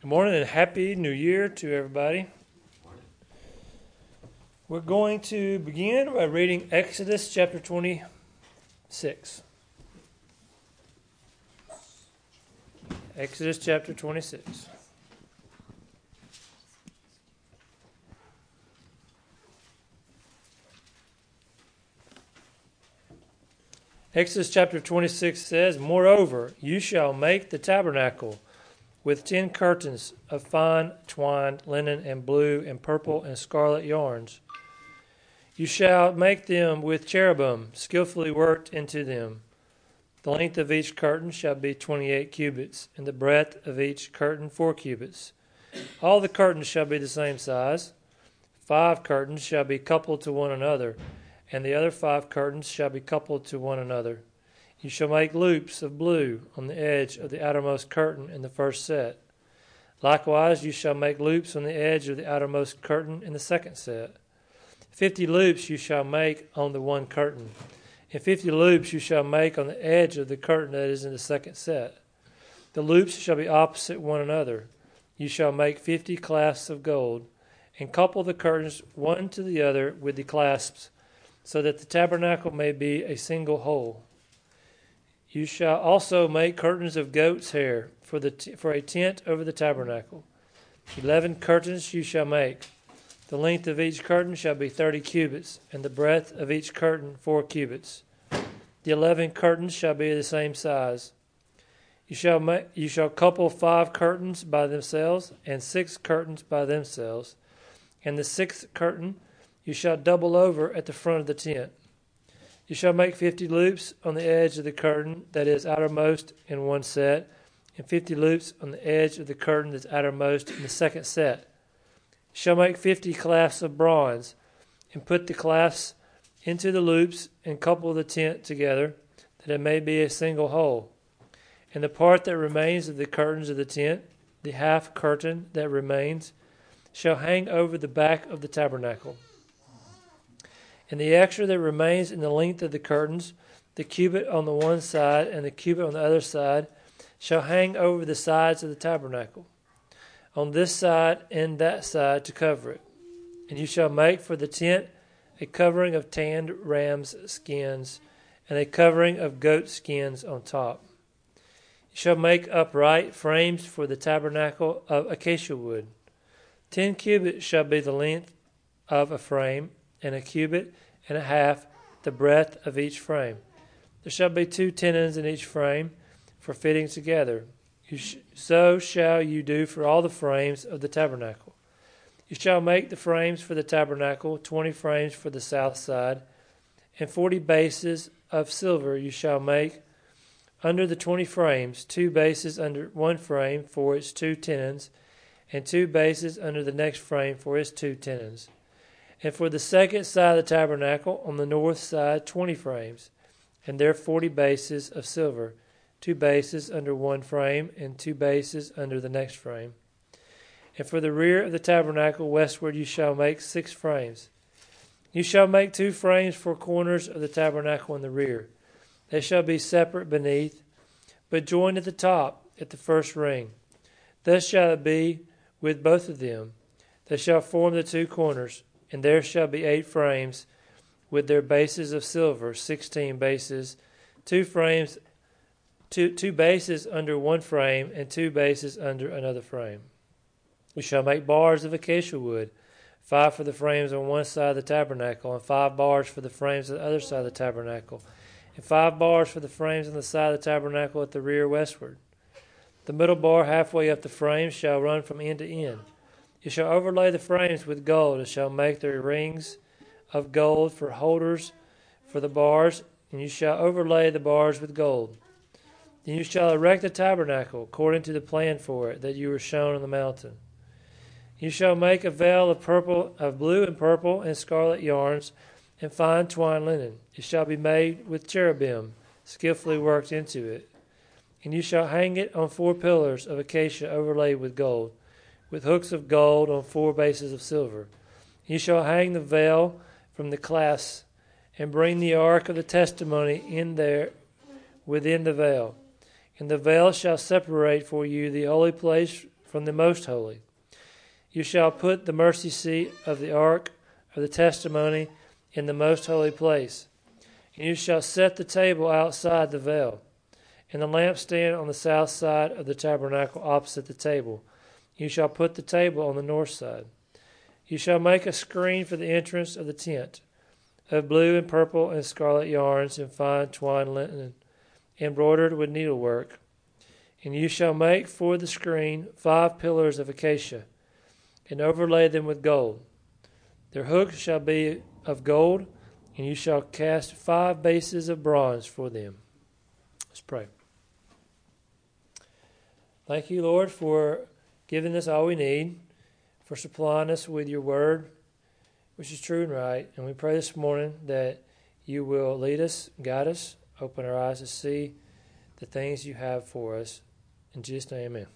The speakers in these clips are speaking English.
Good morning and Happy New Year to everybody. We're going to begin by reading Exodus chapter 26. Exodus chapter 26. Exodus chapter 26 says, "Moreover, you shall make the tabernacle with 10 curtains of fine twined linen and blue and purple and scarlet yarns. You shall make them with cherubim skillfully worked into them. The length of each curtain shall be 28 cubits, and the breadth of each curtain 4 cubits. All the curtains shall be the same size. 5 curtains shall be coupled to one another, and the other 5 curtains shall be coupled to one another. You shall make loops of blue on the edge of the outermost curtain in the first set. Likewise, you shall make loops on the edge of the outermost curtain in the second set. 50 loops you shall make on the one curtain, and 50 loops you shall make on the edge of the curtain that is in the second set. The loops shall be opposite one another. You shall make 50 clasps of gold, and couple the curtains one to the other with the clasps, so that the tabernacle may be a single whole. You shall also make curtains of goat's hair for a tent over the tabernacle. 11 curtains you shall make. The length of each curtain shall be 30 cubits, and the breadth of each curtain 4 cubits. The 11 curtains shall be the same size. You shall couple 5 curtains by themselves, and 6 curtains by themselves. And the 6th curtain you shall double over at the front of the tent. You shall make 50 loops on the edge of the curtain that is outermost in one set, and 50 loops on the edge of the curtain that is outermost in the second set. You shall make 50 clasps of bronze, and put the clasps into the loops, and couple the tent together, that it may be a single whole. And the part that remains of the curtains of the tent, the half curtain that remains, shall hang over the back of the tabernacle. And the extra that remains in the length of the curtains, the cubit on the one side and the cubit on the other side, shall hang over the sides of the tabernacle, on this side and that side to cover it. And you shall make for the tent a covering of tanned ram's skins, and a covering of goat skins on top. You shall make upright frames for the tabernacle of acacia wood. 10 cubits shall be the length of a frame, and a cubit and a half the breadth of each frame. There shall be 2 tenons in each frame for fitting together. So shall you do for all the frames of the tabernacle. You shall make the frames for the tabernacle, 20 frames for the south side, and 40 bases of silver you shall make under the 20 frames, 2 bases under one frame for its 2 tenons, and 2 bases under the next frame for its 2 tenons. And for the second side of the tabernacle, on the north side, 20 frames, and their 40 bases of silver, 2 bases under one frame, and 2 bases under the next frame. And for the rear of the tabernacle westward you shall make 6 frames. You shall make 2 frames for corners of the tabernacle in the rear. They shall be separate beneath, but joined at the top at the first ring. Thus shall it be with both of them. They shall form the 2 corners. And there shall be 8 frames with their bases of silver, 16 bases, 2 frames, 2 bases under one frame, and 2 bases under another frame. You shall make bars of acacia wood, 5 for the frames on one side of the tabernacle, and 5 bars for the frames on the other side of the tabernacle, and 5 bars for the frames on the side of the tabernacle at the rear westward. The middle bar halfway up the frame shall run from end to end. You shall overlay the frames with gold, and shall make their rings of gold for holders for the bars, and you shall overlay the bars with gold. Then you shall erect the tabernacle according to the plan for it that you were shown on the mountain. You shall make a veil of blue and purple and scarlet yarns, and fine twined linen. It shall be made with cherubim skillfully worked into it. And you shall hang it on 4 pillars of acacia overlaid with gold, with hooks of gold on 4 bases of silver. You shall hang the veil from the clasps, and bring the ark of the testimony in there within the veil. And the veil shall separate for you the holy place from the most holy. You shall put the mercy seat of the ark of the testimony in the most holy place. And you shall set the table outside the veil, and the lampstand on the south side of the tabernacle opposite the table. You shall put the table on the north side. You shall make a screen for the entrance of the tent, of blue and purple and scarlet yarns and fine twined linen, embroidered with needlework. And you shall make for the screen 5 pillars of acacia, and overlay them with gold. Their hooks shall be of gold, and you shall cast 5 bases of bronze for them. Let's pray. Thank you, Lord, for giving us all we need, for supplying us with your word, which is true and right. And we pray this morning that you will lead us, guide us, open our eyes to see the things you have for us. In Jesus' name, amen.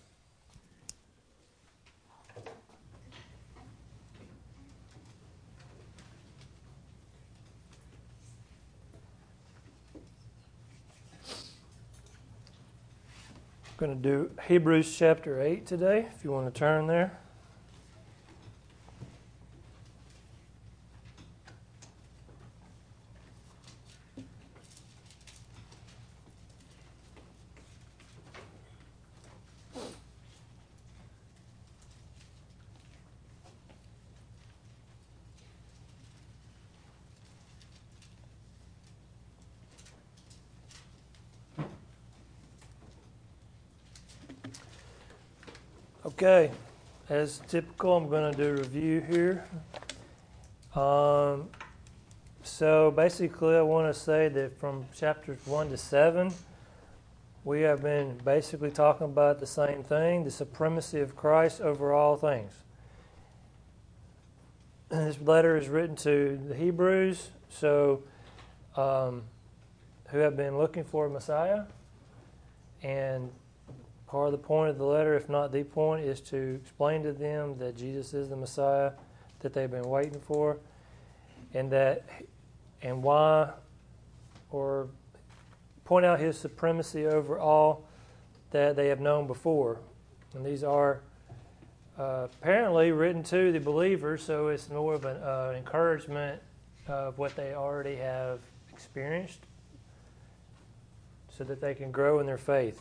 I'm going to do Hebrews chapter 8 today, if you want to turn there. Okay, as typical, I'm going to do a review here. So basically, I want to say that from chapters 1 to 7, we have been basically talking about the same thing, the supremacy of Christ over all things. This letter is written to the Hebrews, who have been looking for a Messiah, and part of the point of the letter, if not the point, is to explain to them that Jesus is the Messiah that they've been waiting for, and why, or point out his supremacy over all that they have known before. And these are apparently written to the believers, so it's more of an encouragement of what they already have experienced so that they can grow in their faith.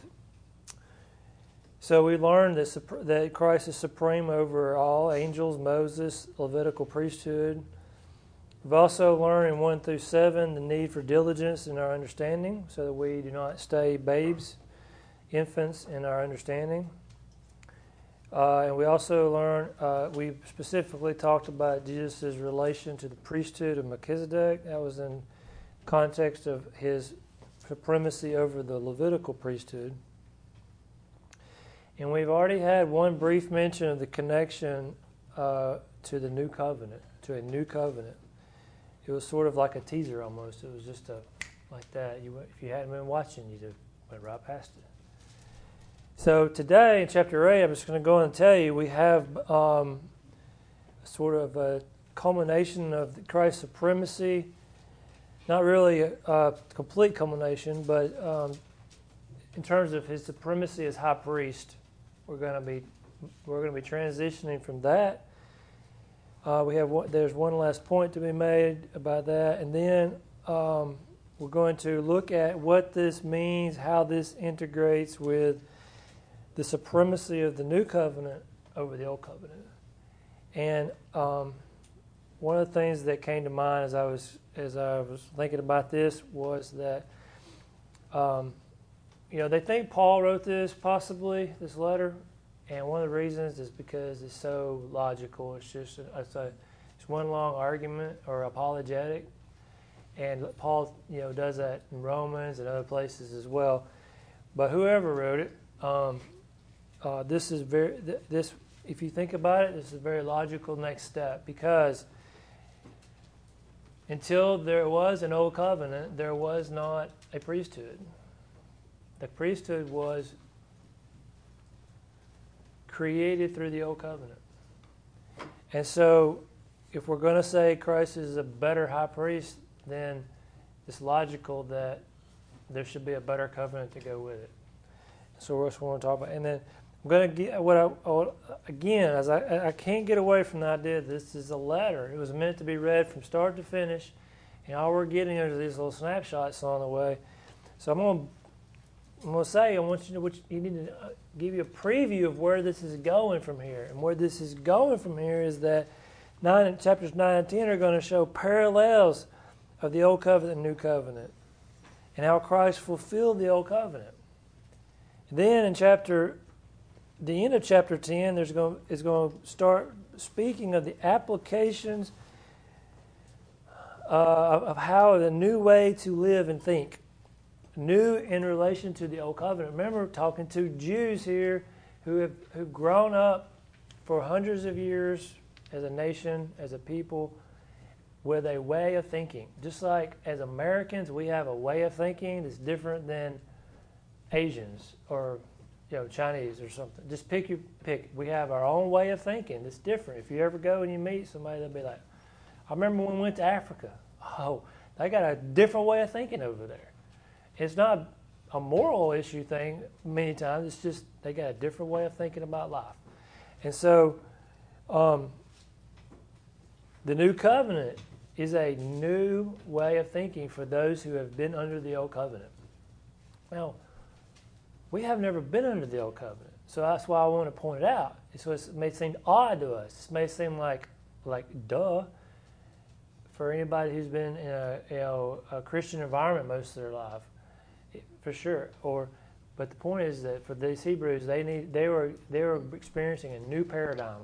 So we learned that Christ is supreme over all angels, Moses, Levitical priesthood. We've also learned in 1 through 7 the need for diligence in our understanding so that we do not stay babes, infants in our understanding. And we also learned, we specifically talked about Jesus' relation to the priesthood of Melchizedek. That was in context of his supremacy over the Levitical priesthood. And we've already had one brief mention of the connection to the new covenant, to a new covenant. It was sort of like a teaser almost. It was just like that. If you hadn't been watching, you just went right past it. So today in chapter 8, I'm just going to go and tell you, we have sort of a culmination of Christ's supremacy. Not really a complete culmination, but in terms of his supremacy as high priest, we're going to be transitioning from that. There's one last point to be made about that, and then we're going to look at what this means, how this integrates with the supremacy of the new covenant over the old covenant. And one of the things that came to mind as I was thinking about this was that they think Paul wrote this letter, and one of the reasons is because it's so logical. It's just it's one long argument or apologetic, and Paul does that in Romans and other places as well. But whoever wrote it, if you think about it, this is a very logical next step, because until there was an old covenant, there was not a priesthood. The priesthood was created through the old covenant. And so if we're going to say Christ is a better high priest, then it's logical that there should be a better covenant to go with it. So we're just going to talk about. And then I'm going to get again, as I can't get away from the idea that this is a letter. It was meant to be read from start to finish, and all we're getting are these little snapshots on the way. So I'm going to say, I want you to, you need to give you a preview of where this is going from here. And where this is going from here is that chapters 9 and 10 are going to show parallels of the Old Covenant and New Covenant, and how Christ fulfilled the Old Covenant. And then in the end of chapter 10 is going to start speaking of the applications of how the new way to live and think. New in relation to the Old Covenant. Remember, talking to Jews here who've grown up for hundreds of years as a nation, as a people, with a way of thinking. Just like as Americans, we have a way of thinking that's different than Asians or Chinese or something. Just pick. We have our own way of thinking that's different. If you ever go and you meet somebody, they'll be like, I remember when we went to Africa. Oh, they got a different way of thinking over there. It's not a moral issue thing many times. It's just they got a different way of thinking about life. And so the New Covenant is a new way of thinking for those who have been under the Old Covenant. Now, we have never been under the Old Covenant, so that's why I want to point it out. So it may seem odd to us. It may seem like duh for anybody who's been in a Christian environment most of their life, for sure. But the point is that for these Hebrews, they were experiencing a new paradigm,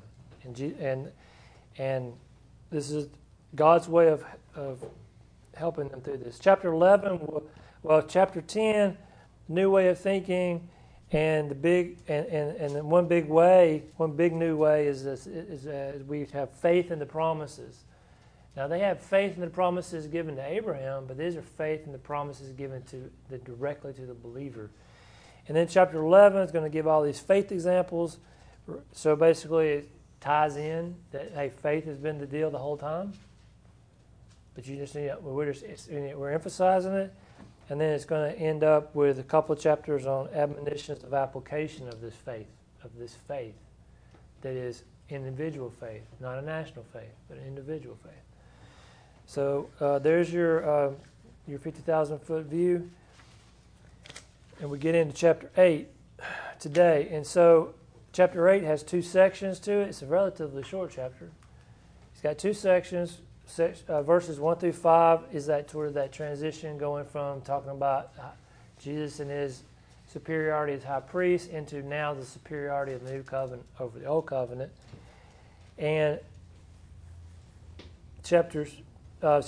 and this is God's way of helping them through this. Chapter 11, chapter 10. New way of thinking, and one big new way is this: we have faith in the promises. Now they have faith in the promises given to Abraham, but these are faith in the promises given directly to the believer. And then chapter 11 is going to give all these faith examples. So basically, it ties in that faith has been the deal the whole time, but we're emphasizing it. And then it's going to end up with a couple of chapters on admonitions of application of this faith that is individual faith, not a national faith, but an individual faith. So there's your 50,000-foot view. And we get into chapter 8 today. And so chapter 8 has 2 sections to it. It's a relatively short chapter. It's got 2 sections. Verses 1 through 5 is that transition going from talking about Jesus and his superiority as high priest into now the superiority of the new covenant over the old covenant. And verse 1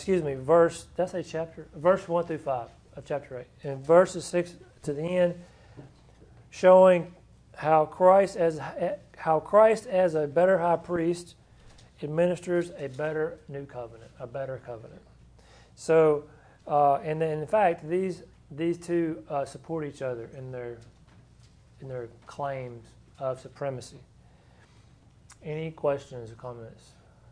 through 5 of chapter 8. And verses 6 to the end, showing how Christ as a better high priest administers a better new covenant, a better covenant. So, and then in fact, these two support each other in their claims of supremacy. Any questions or comments?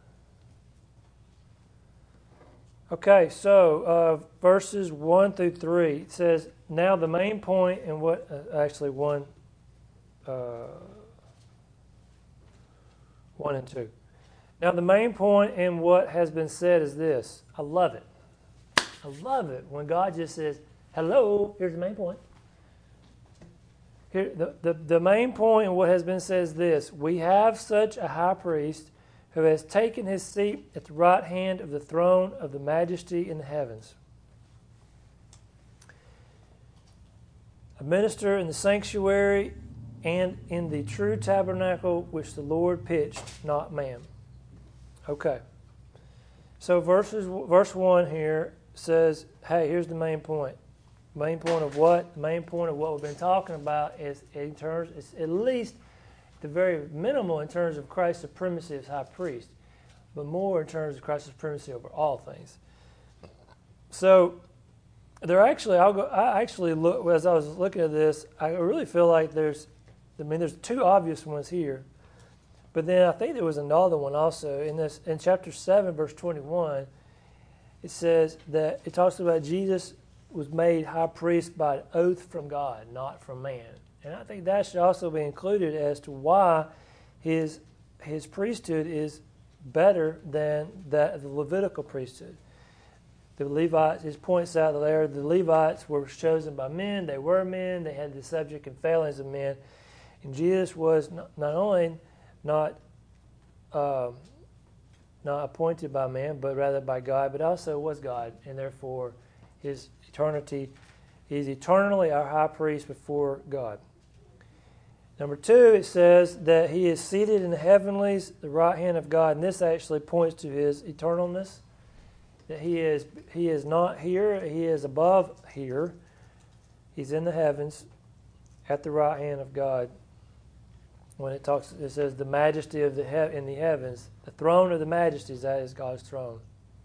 Okay, so verses 1 through 3 it says, now the main point in what one and 2. Now the main point in what has been said is this. I love it. I love it when God just says, hello, here's the main point. Here, the main point in what has been said is this. We have such a high priest who has taken his seat at the right hand of the throne of the majesty in the heavens. A minister in the sanctuary and in the true tabernacle which the Lord pitched, not man. Okay. So verse 1 here says, hey, here's the main point. Main point of what? The main point of what we've been talking about is at least the very minimal in terms of Christ's supremacy as high priest, but more in terms of Christ's supremacy over all things. So I actually look as I was looking at this, I really feel like there's 2 obvious ones here. But then I think there was another one also in chapter 7, verse 21. It says it talks about Jesus was made high priest by an oath from God, not from man. And I think that should also be included as to why his priesthood is better than that of the Levitical priesthood. The Levites, it points out there, the Levites were chosen by men. They were men. They had the subject and failings of men. And Jesus was not only not appointed by man, but rather by God, but also was God. And therefore, his eternity, he's eternally our high priest before God. Number 2, it says that he is seated in the heavenlies, the right hand of God. And this actually points to his eternalness. That he is not here, he is above here. He's in the heavens at the right hand of God. When it says the majesty of in the heavens, the throne of the majesties, that is God's throne.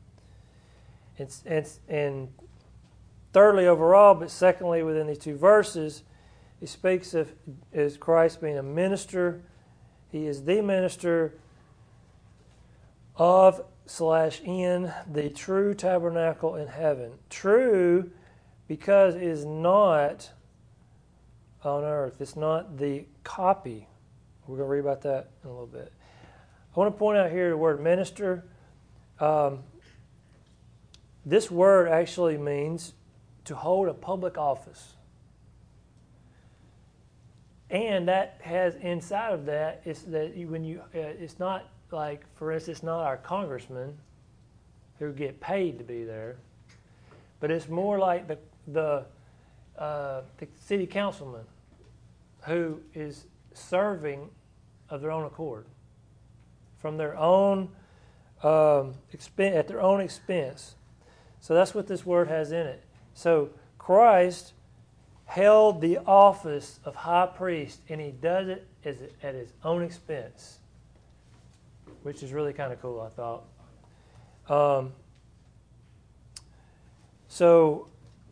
And thirdly, overall, but secondly, within these 2 verses, he speaks of as Christ being a minister. He is the minister of /in the true tabernacle in heaven. True because it is not on earth. It's not the copy. We're going to read about that in a little bit. I want to point out here the word minister. This word actually means to hold a public office. And that has inside of that is that it's not like, for instance, not our congressmen who get paid to be there, but it's more like the city councilman who is serving of their own accord, from their own at their own expense. So that's what this word has in it. So Christ held the office of high priest, and he does it at his own expense, which is really kind of cool, I thought. So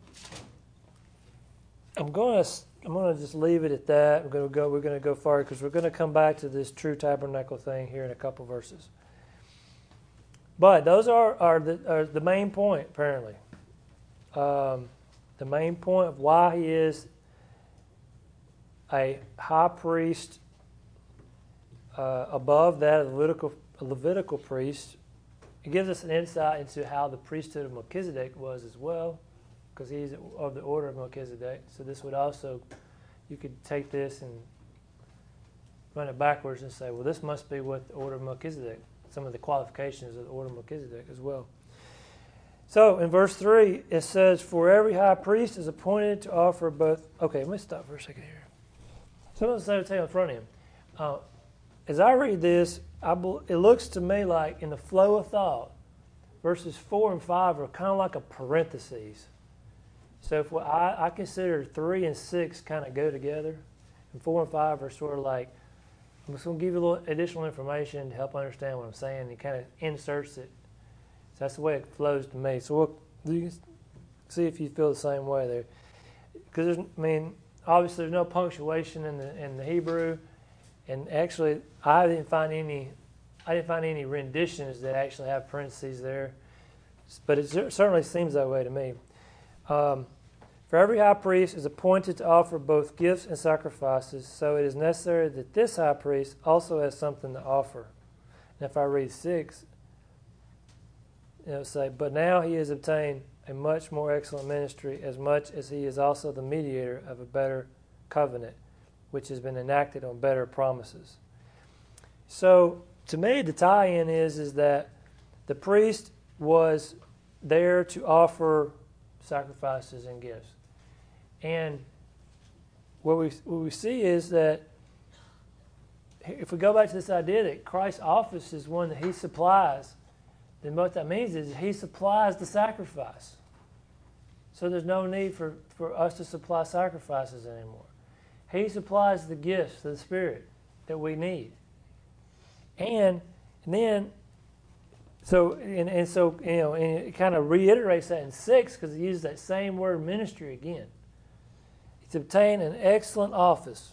I'm going to just leave it at that. We're going to go far because we're going to come back to this true tabernacle thing here in a couple verses. But those are the main point, apparently. The main point of why he is a high priest above that of the Levitical priest. It gives us an insight into how the priesthood of Melchizedek was as well, because he's of the order of Melchizedek. So this would also, you could take this and run it backwards and say, well, this must be what the order of Melchizedek, some of the qualifications of the order of Melchizedek as well. So in verse 3, it says, for every high priest is appointed to offer both. Okay, let me stop for a second here. Someone's going to tell you in front of him. As I read this, it looks to me like in the flow of thought, verses 4 and 5 are kind of like a parenthesis. So if I consider 3 and 6 kind of go together, and 4 and 5 are sort of like, I'm just going to give you a little additional information to help understand what I'm saying. He kind of inserts it. So that's the way it flows to me. So you see if you feel the same way there. Because obviously there's no punctuation in the Hebrew, and actually I didn't find any renditions that actually have parentheses there. But it certainly seems that way to me. For every high priest is appointed to offer both gifts and sacrifices, so it is necessary that this high priest also has something to offer. And if I read 6, say, but now he has obtained a much more excellent ministry, as much as he is also the mediator of a better covenant, which has been enacted on better promises. So, to me, the tie-in is that the priest was there to offer sacrifices and gifts. And what we see is that if we go back to this idea that Christ's office is one that he supplies, then what that means is he supplies the sacrifice. So there's no need for us to supply sacrifices anymore. He supplies the gifts of the Spirit that we need. And then, so it kind of reiterates that in 6 because it uses that same word ministry again. It's obtained an excellent office.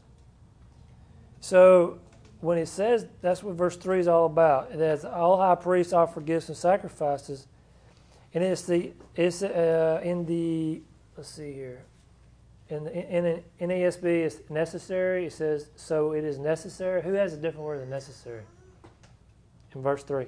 So when it says, that's what verse 3 is all about. It has all high priests offer gifts and sacrifices. And it's in in NASB, it's necessary. It says, so it is necessary. Who has a different word than necessary? In verse 3.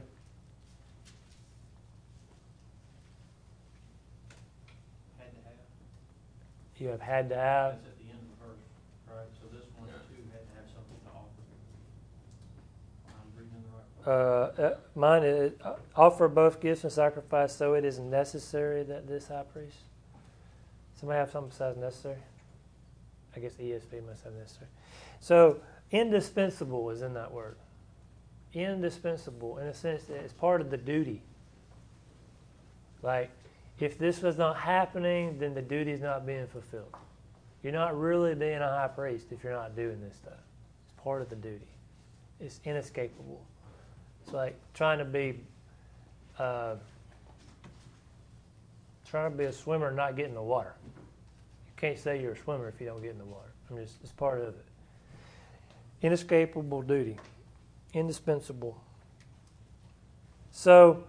Had to have. You have had to have. That's at the end of the verse, right? So this one too had to have something to offer. I'm reading the right place. Mine is offer both gifts and sacrifice, so it is necessary that this high priest. Somebody have something besides necessary? I guess the ESV must have necessary. So indispensable is in that word. Indispensable, in a sense that it's part of the duty. Like, if this was not happening, then the duty is not being fulfilled. You're not really being a high priest if you're not doing this stuff. It's part of the duty. It's inescapable. It's like trying to be a swimmer and not get in the water. You can't say you're a swimmer if you don't get in the water. It's part of it. Inescapable duty. Indispensable. So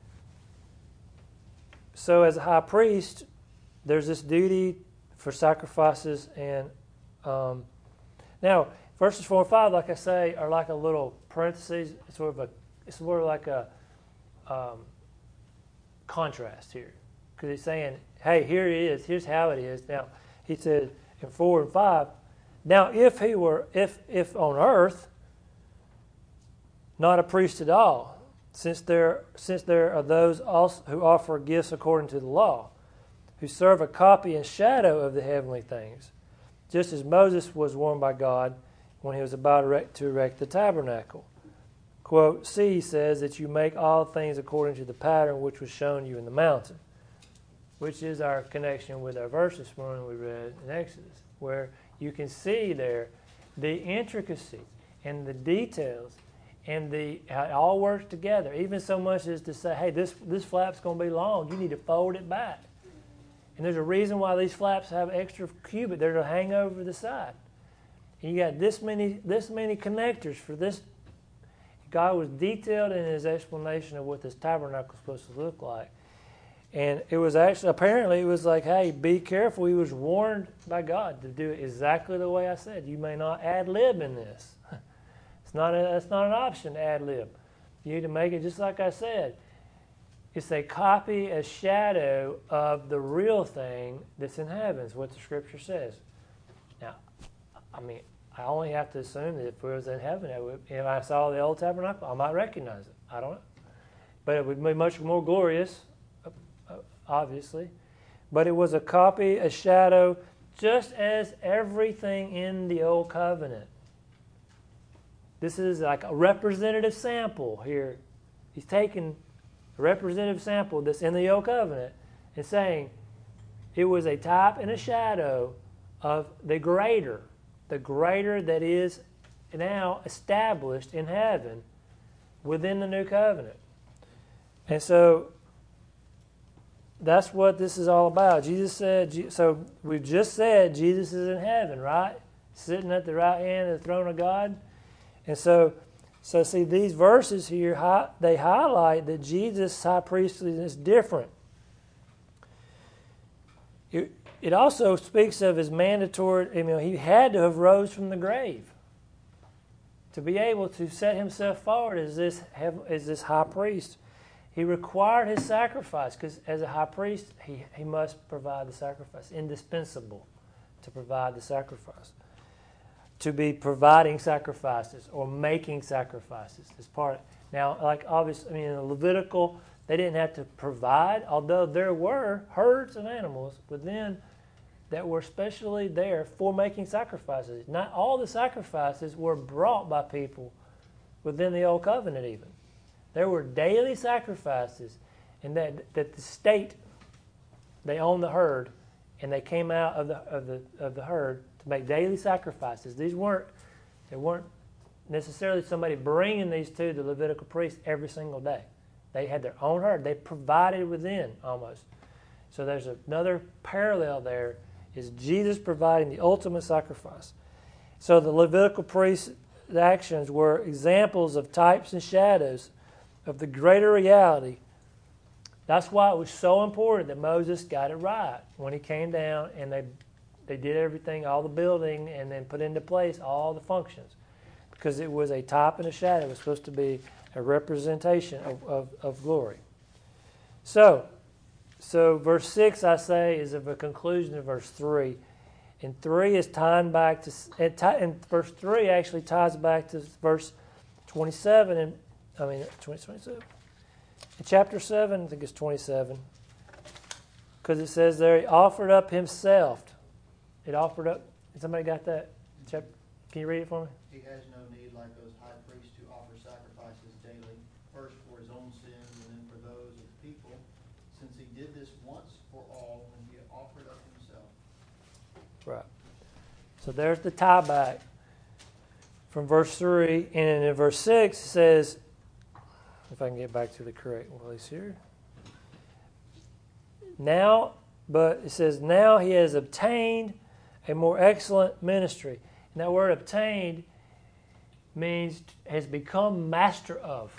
as a high priest, there's this duty for sacrifices, and now verses 4 and 5, like I say, are like a little parentheses. It's sort of like a contrast here, because he's saying, "Hey, here it is. Here's how it is." Now he said in 4 and 5, now if on earth, not a priest at all, since there are those also who offer gifts according to the law, who serve a copy and shadow of the heavenly things, just as Moses was warned by God when he was about to erect the tabernacle. Quote, "See," he says, "that you make all things according to the pattern which was shown you in the mountain," which is our connection with our verse this morning we read in Exodus, where you can see there the intricacies and the details and how it all works together, even so much as to say, hey, this flap's going to be long. You need to fold it back. And there's a reason why these flaps have extra cubit. They're to hang over the side. And you got this many connectors for this. God was detailed in his explanation of what this tabernacle was supposed to look like. And it was apparently it was like, hey, be careful. He was warned by God to do it exactly the way I said. You may not ad-lib in this. That's not an option to ad-lib. You need to make it just like I said. It's a copy, a shadow of the real thing that's in heaven, is what the Scripture says. Now, I only have to assume that if it was in heaven, if I saw the old tabernacle, I might recognize it. I don't know. But it would be much more glorious, obviously. But it was a copy, a shadow, just as everything in the Old Covenant. This is like a representative sample here. He's taking a representative sample that's in the Old Covenant and saying it was a type and a shadow of the greater that is now established in heaven within the New Covenant. And so that's what this is all about. Jesus said, so we've just said Jesus is in heaven, right? Sitting at the right hand of the throne of God. And so see, these verses here, they highlight that Jesus' high priesthood is different. It also speaks of his mandatory, he had to have rose from the grave to be able to set himself forward as this high priest. He required his sacrifice because as a high priest, he must provide the sacrifice, indispensable to provide the sacrifice. To be providing sacrifices or making sacrifices is part. Now, like obviously, in the Levitical, they didn't have to provide, although there were herds of animals within that were specially there for making sacrifices. Not all the sacrifices were brought by people within the Old Covenant even. There were daily sacrifices, and that the state, they owned the herd, and they came out of the herd to make daily sacrifices. They weren't necessarily somebody bringing these to the Levitical priest every single day. They had their own herd. They provided within almost. So there's another parallel there, is Jesus providing the ultimate sacrifice. So the Levitical priest's actions were examples of types and shadows of the greater reality. That's why it was so important that Moses got it right when he came down and they They did everything, all the building, and then put into place all the functions. Because it was a type and a shadow. It was supposed to be a representation of glory. So verse 6, I say, is of a conclusion of verse 3. And 3 is tying back to, and verse 3 actually ties back to verse 27, 27. In chapter 7, I think it's 27, because it says there, he offered up himself. It offered up, somebody got that? Can you read it for me? He has no need, like those high priests, to offer sacrifices daily, first for his own sins and then for those of the people, since he did this once for all when he offered up himself. Right. So there's the tie back from verse 3. And in verse 6 it says, if I can get back to the correct place here. Now, but it says, now he has obtained a more excellent ministry. And that word obtained means has become master of.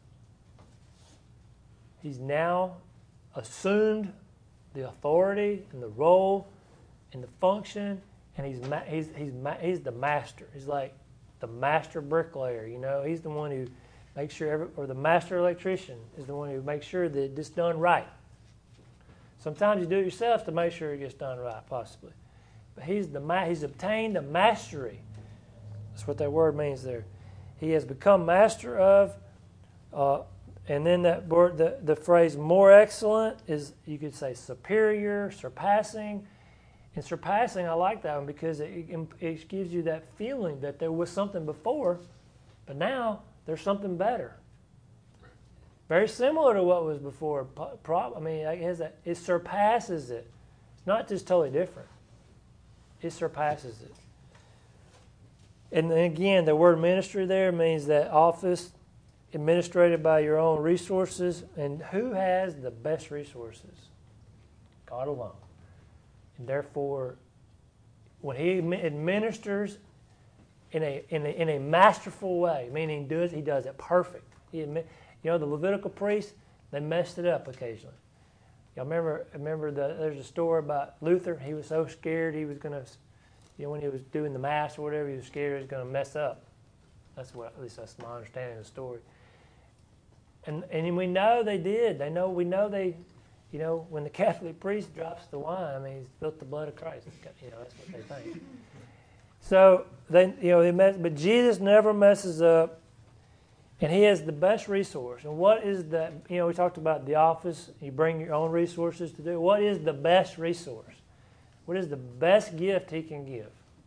He's now assumed the authority and the role and the function, and he's the master. He's like the master bricklayer. You know, he's the one who makes sure or the master electrician is the one who makes sure that it's done right. Sometimes you do it yourself to make sure it gets done right, possibly. But he's obtained the mastery. That's what that word means there. He has become master of, and then that word, the phrase more excellent is, you could say, superior, surpassing. And surpassing, I like that one because it gives you that feeling that there was something before, but now there's something better. Very similar to what was before. It surpasses it. It's not just totally different. It surpasses it. And then again, the word ministry there means that office administrated by your own resources. And who has the best resources? God alone. And therefore, when he administers in a masterful way, meaning he does it perfect. The Levitical priests, they messed it up occasionally. Y'all remember there's a story about Luther. He was so scared he was going to, when he was doing the mass or whatever, he was scared he was going to mess up. At least that's my understanding of the story. And we know they did. We know they, when the Catholic priest drops the wine, he's spilt the blood of Christ. That's what they think. So but Jesus never messes up. And he has the best resource. And what is that? We talked about the office. You bring your own resources to do. What is the best resource? What is the best gift he can give?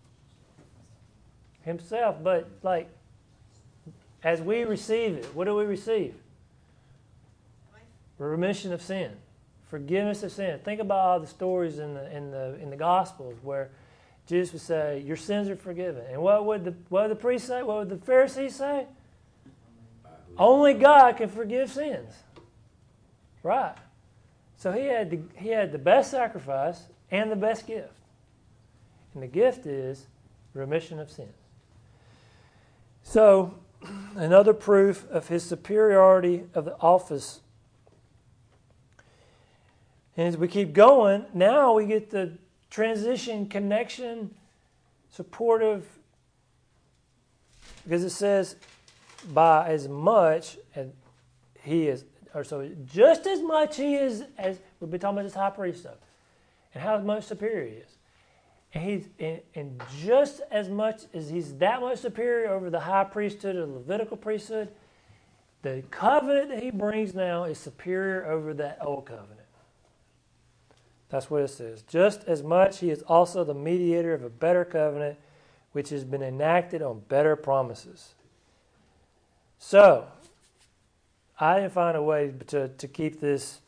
Himself. But as we receive it, what do we receive? Remission of sin, forgiveness of sin. Think about all the stories in the Gospels where Jesus would say, "Your sins are forgiven." And what would the priest say? What would the Pharisees say? Only God can forgive sins. Right. So he had the best sacrifice and the best gift. And the gift is remission of sins. So, another proof of his superiority of the office. And as we keep going, now we get the transition, connection, supportive, because it says, by as much as he is, or so just as much he is, as we've been talking about this high priest stuff, and how much superior he is. And just as much as he's that much superior over the high priesthood or the Levitical priesthood, the covenant that he brings now is superior over that old covenant. That's what it says. Just as much he is also the mediator of a better covenant, which has been enacted on better promises. So, I didn't find a way to keep this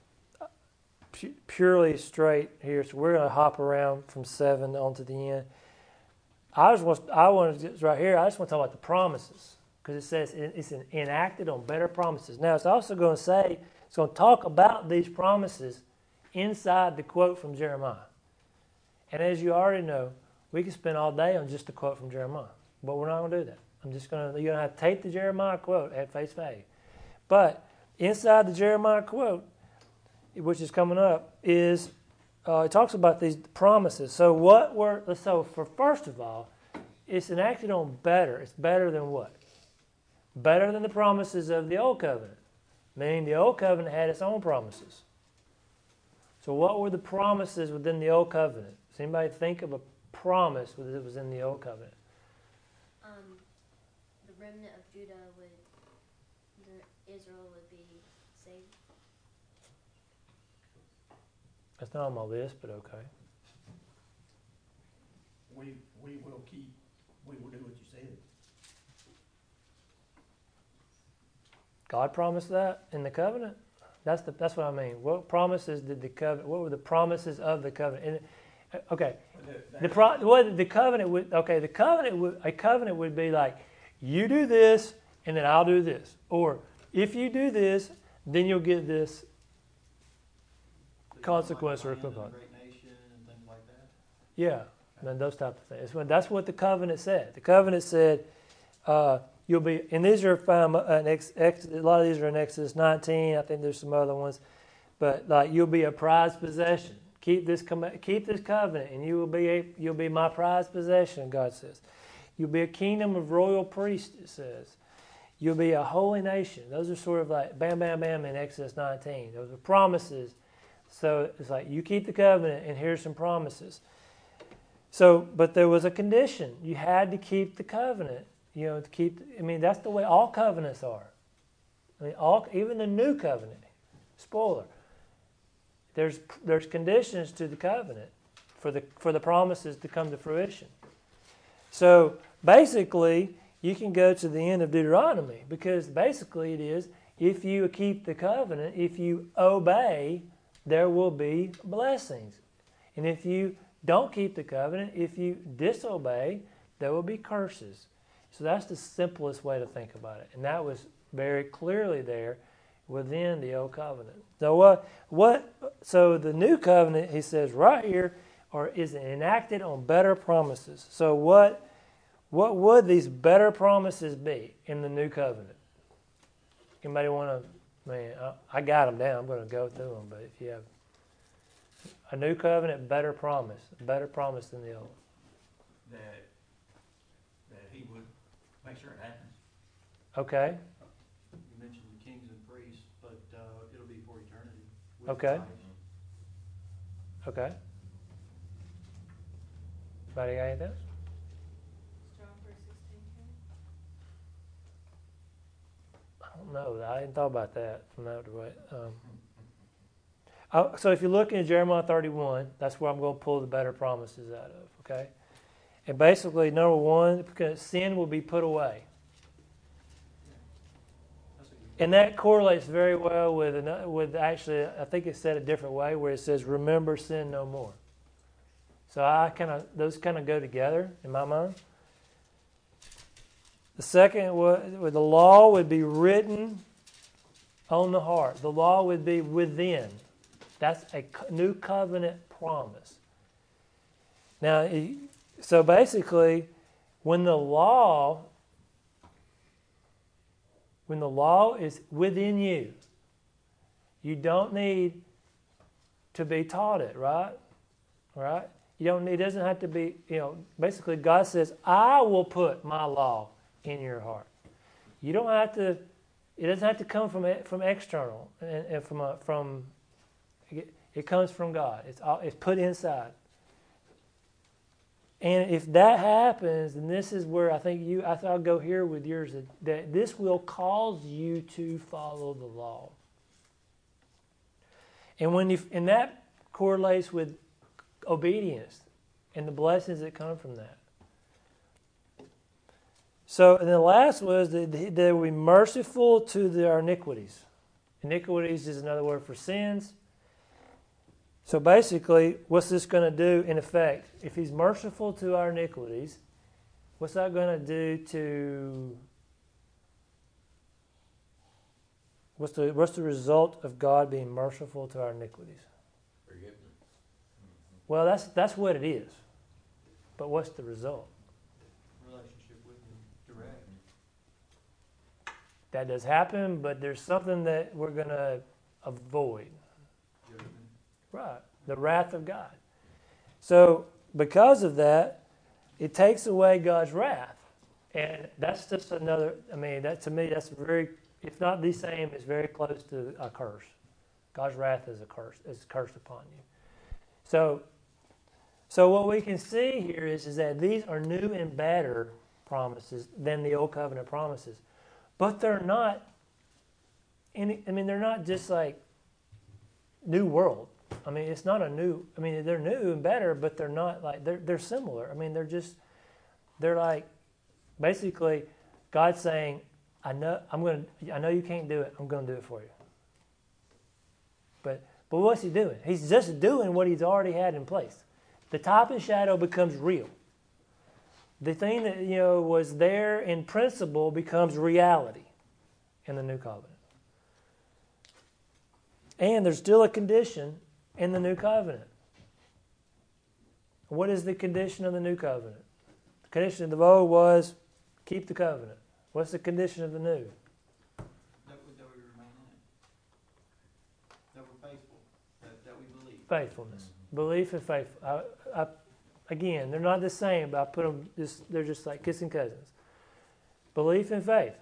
purely straight here, so we're going to hop around from 7 on to the end. I just want to talk about the promises, because it says it's enacted on better promises. Now, it's also going to say, it's going to talk about these promises inside the quote from Jeremiah. And as you already know, we can spend all day on just the quote from Jeremiah, but we're not going to do that. You're going to have to take the Jeremiah quote at face value. But inside the Jeremiah quote, which is coming up, is it talks about these promises. So first of all, it's enacted on better. It's better than what? Better than the promises of the old covenant. Meaning the old covenant had its own promises. So what were the promises within the old covenant? Does anybody think of a promise that was in the old covenant? The remnant of Judah Israel would be saved. That's not on my list, but okay. We will do what you said. God promised that in the covenant? That's what I mean. What promises did the covenant? What were the promises of the covenant? Okay, a covenant would be like, you do this and then I'll do this, or if you do this, then you'll get this consequence or equivalent. Great nation and things like that. Yeah, and those type of things. That's what the covenant said. The covenant said, you'll be, and these are found in a lot of these are in Exodus 19. I think there's some other ones, but like you'll be a prized possession. Keep this covenant, and you'll be my prized possession. God says, you'll be a kingdom of royal priests. It says, you'll be a holy nation. Those are sort of like bam, bam, bam in Exodus 19. Those are promises. So it's like you keep the covenant, and here's some promises. So, but there was a condition. You had to keep the covenant. That's the way all covenants are. Even the new covenant. Spoiler. There's conditions to the covenant for the promises to come to fruition. So basically, you can go to the end of Deuteronomy, because basically it is, if you keep the covenant, if you obey, there will be blessings. And if you don't keep the covenant, if you disobey, there will be curses. So that's the simplest way to think about it. And that was very clearly there within the old covenant. So so the new covenant, he says right here, is enacted on better promises. So what would these better promises be in the new covenant? Anybody want to, I got them down. I'm going to go through them. But if you have a new covenant, better promise than the old. That he would make sure it happens. Okay. You mentioned the kings and priests, but it'll be for eternity. Okay. Okay. Anybody got anything else? John 4:16. I don't know. I hadn't thought about that from that way. So if you look in Jeremiah 31, that's where I'm going to pull the better promises out of. Okay. And basically, number one, because sin will be put away. And that correlates very well with actually, I think it's said a different way, where it says, remember sin no more. So those kind of go together in my mind. The second, the law would be written on the heart. The law would be within. That's a new covenant promise. Now, so basically, when the law is within you, you don't need to be taught it, right? Right? It doesn't have to be, basically God says, I will put my law in your heart. You don't have to, it doesn't have to come from external, and it comes from God. It's put inside. And if that happens, then this is where I think I'll go here with yours, that this will cause you to follow the law. And that correlates with obedience and the blessings that come from that. So, and the last was that they will be merciful to their iniquities. Iniquities is another word for sins. So basically, what's this going to do in effect? If he's merciful to our iniquities, what's that going to do to... What's the result of God being merciful to our iniquities? Forgiveness. Well, that's what it is. But what's the result? Relationship with him direct. That does happen, but there's something that we're going to avoid. Judgment. Right. the wrath of God. So because of that, it takes away God's wrath. And that's just another, that to me, that's very, if not the same, it's very close to a curse. God's wrath is a curse, is cursed upon you. So what we can see here is that these are new and better promises than the old covenant promises. But they're not they're not just like new world. It's not a new, they're new and better, but they're not like, they're similar. They're like, basically, God's saying, I know you can't do it, I'm going to do it for you. But what's he doing? He's just doing what he's already had in place. The type and shadow becomes real. The thing that was there in principle becomes reality in the new covenant. And there's still a condition in the new covenant. What is the condition of the new covenant? The condition of the old was keep the covenant. What's the condition of the new? That we remain in it. That we're faithful. That we believe. Faithfulness. Belief and faith. Again, they're not the same, but I put them they're just like kissing cousins. Belief and faith.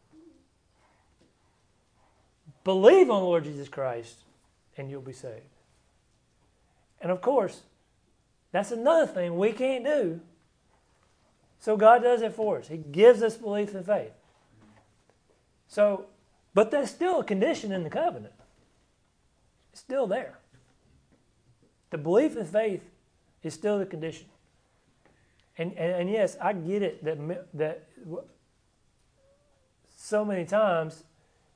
Believe on Lord Jesus Christ and you'll be saved. And of course, that's another thing we can't do. So God does it for us. He gives us belief and faith. So, but there's still a condition in the covenant. It's still there. The belief and faith is still the condition. And yes, I get it that so many times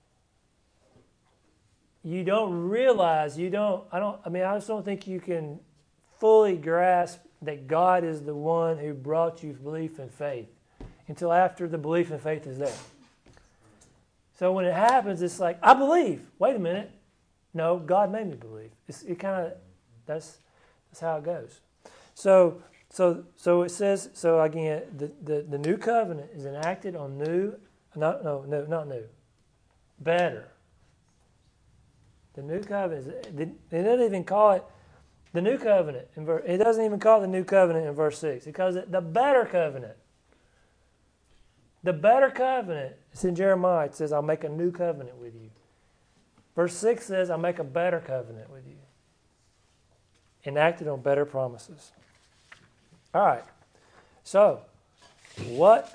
you don't realize, I just don't think you can fully grasp that God is the one who brought you belief and faith until after the belief and faith is there. So when it happens, it's like, I believe. Wait a minute. No, God made me believe. That's how it goes. So it says, so again, the new covenant is enacted on not new, better. The new covenant, they don't even call it the new covenant. It doesn't even call it the new covenant in verse 6. It calls it the better covenant. The better covenant. It's in Jeremiah. It says, I'll make a new covenant with you. Verse 6 says, I'll make a better covenant with you. Enacted on better promises. All right. So, what?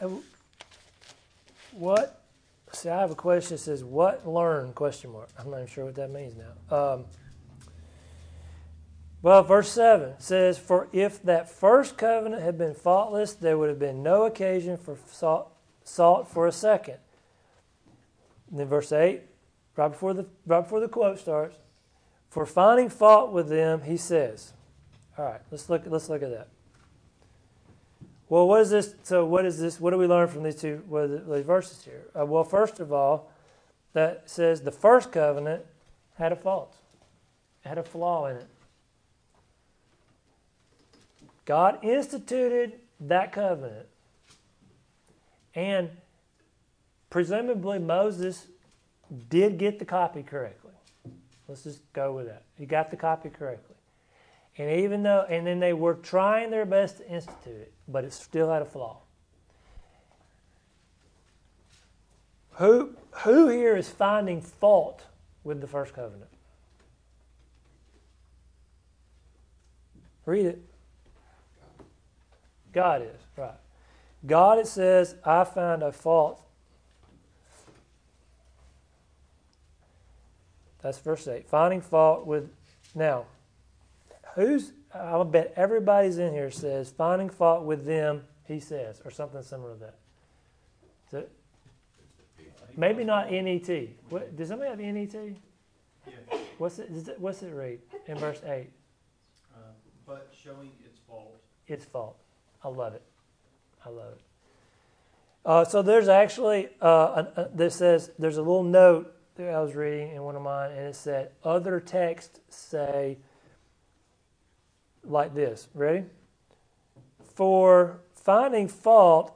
See, I have a question that says, what learn? ? I'm not even sure what that means now. Verse 7 says, for if that first covenant had been faultless, there would have been no occasion for salt for a second. And then verse 8, right before the quote starts, for finding fault with them, he says. All right, let's look at that. Well, what is this? So what is this? What do we learn from these two verses here? Well, first of all, that says the first covenant had a fault. It had a flaw in it. God instituted that covenant. And presumably Moses did get the copy correctly. Let's just go with that. He got the copy correctly. And then they were trying their best to institute it, but it still had a flaw. Who here is finding fault with the first covenant? Read it. God is, right. God, it says, I find a fault. That's verse 8. Finding fault with, now, I'll bet everybody's in here says, finding fault with them, he says, or something similar to that. So, maybe not NET. Does somebody have NET? Yeah. What's it read in verse 8? But showing its fault. Its fault. I love it. So there's actually, there's a little note that I was reading in one of mine, and it said, other texts say like this. Ready? For finding fault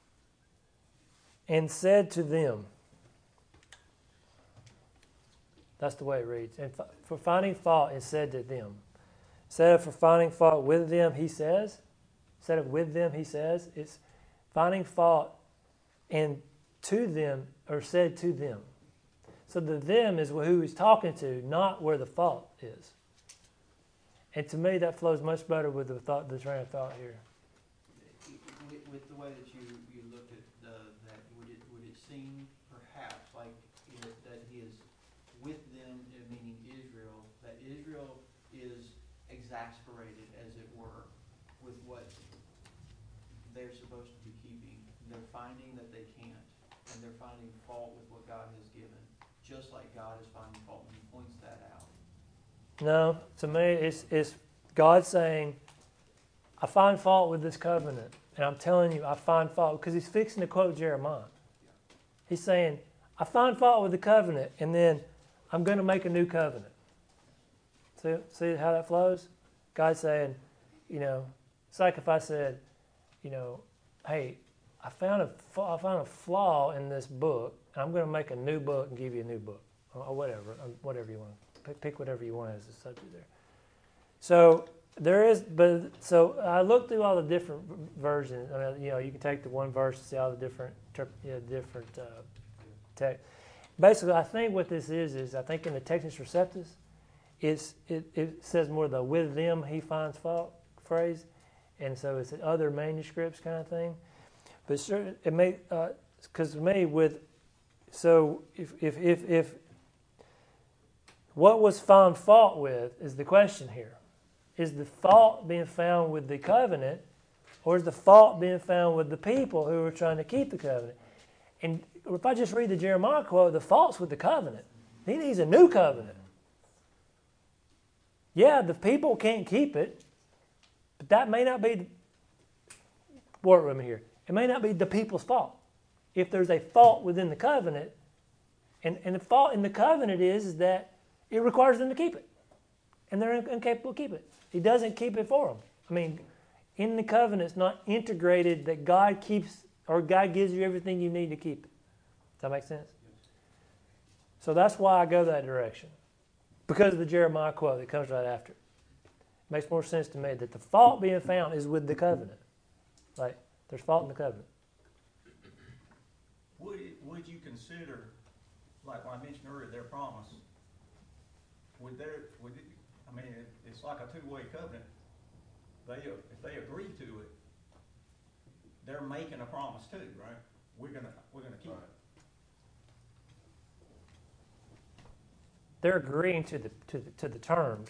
and said to them. That's the way it reads. And for finding fault, it said to them. Instead of for finding fault with them, he says. Instead of with them, he says. It's finding fault and to them, or said to them. So the them is who he's talking to, not where the fault is. And to me, that flows much better with the train of thought here. With the way that you looked at that, would it seem perhaps like that he is with them, meaning Israel, that Israel is exasperated, as it were, with what they're supposed to be keeping. They're finding that they can't, and they're finding fault with what God has given, just like God is finding fault when he points that out. No, to me, it's God saying, I find fault with this covenant. And I'm telling you, I find fault, because he's fixing to quote Jeremiah. He's saying, I find fault with the covenant, and then I'm going to make a new covenant. See how that flows? God's saying, it's like if I said, hey, I found a flaw in this book, and I'm going to make a new book and give you a new book, or whatever you want. Pick whatever you want as a subject there. So so I looked through all the different versions. I mean, you can take the one verse and see all the different text. Basically, I think what this is I think in the Textus Receptus, it says more the "with them he finds fault" phrase, and so it's other manuscripts kind of thing. But sure, it may because to me if what was found fault with is the question here. Is the fault being found with the covenant, or is the fault being found with the people who are trying to keep the covenant? And if I just read the Jeremiah quote, the fault's with the covenant. He needs a new covenant. Yeah, the people can't keep it, but that may not be, work with me here, it may not be the people's fault. If there's a fault within the covenant, and the fault in the covenant is that it requires them to keep it, and they're incapable of keeping it. He doesn't keep it for them. I mean, in the covenant, it's not integrated that God keeps, or God gives you everything you need to keep it. Does that make sense? So that's why I go that direction. Because of the Jeremiah quote that comes right after. It makes more sense to me that the fault being found is with the covenant. Like, there's fault in the covenant. Would you consider, like when I mentioned earlier, their promise? It's like a two-way covenant. If they agree to it, they're making a promise too, right? We're gonna keep it. They're agreeing to the terms.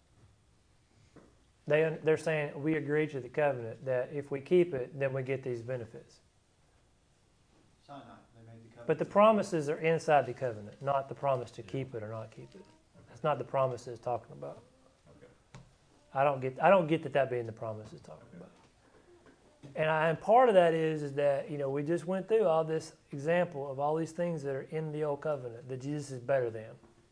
They're saying we agree to the covenant that if we keep it, then we get these benefits. Sinai, they made the covenant. But the promises are inside the covenant, not the promise to keep it or not keep it. That's not the promise it's talking about. Okay. I don't get that being the promise it's talking about. And part of that is that we just went through all this example of all these things that are in the old covenant that Jesus is better than.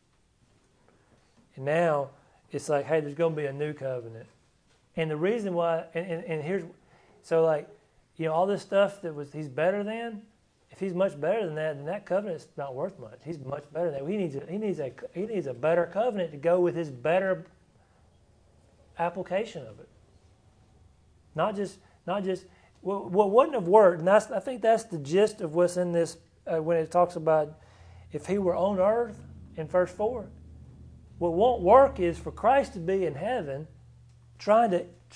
And now it's like, hey, there's going to be a new covenant. And the reason why, and here's, so like, all this stuff he's better than, if he's much better than that, then that covenant's not worth much. He's much better than that. He needs a better covenant to go with his better application of it. Not just what wouldn't have worked, and I think that's the gist of what's in this when it talks about if he were on earth in verse 4. What won't work is for Christ to be in heaven trying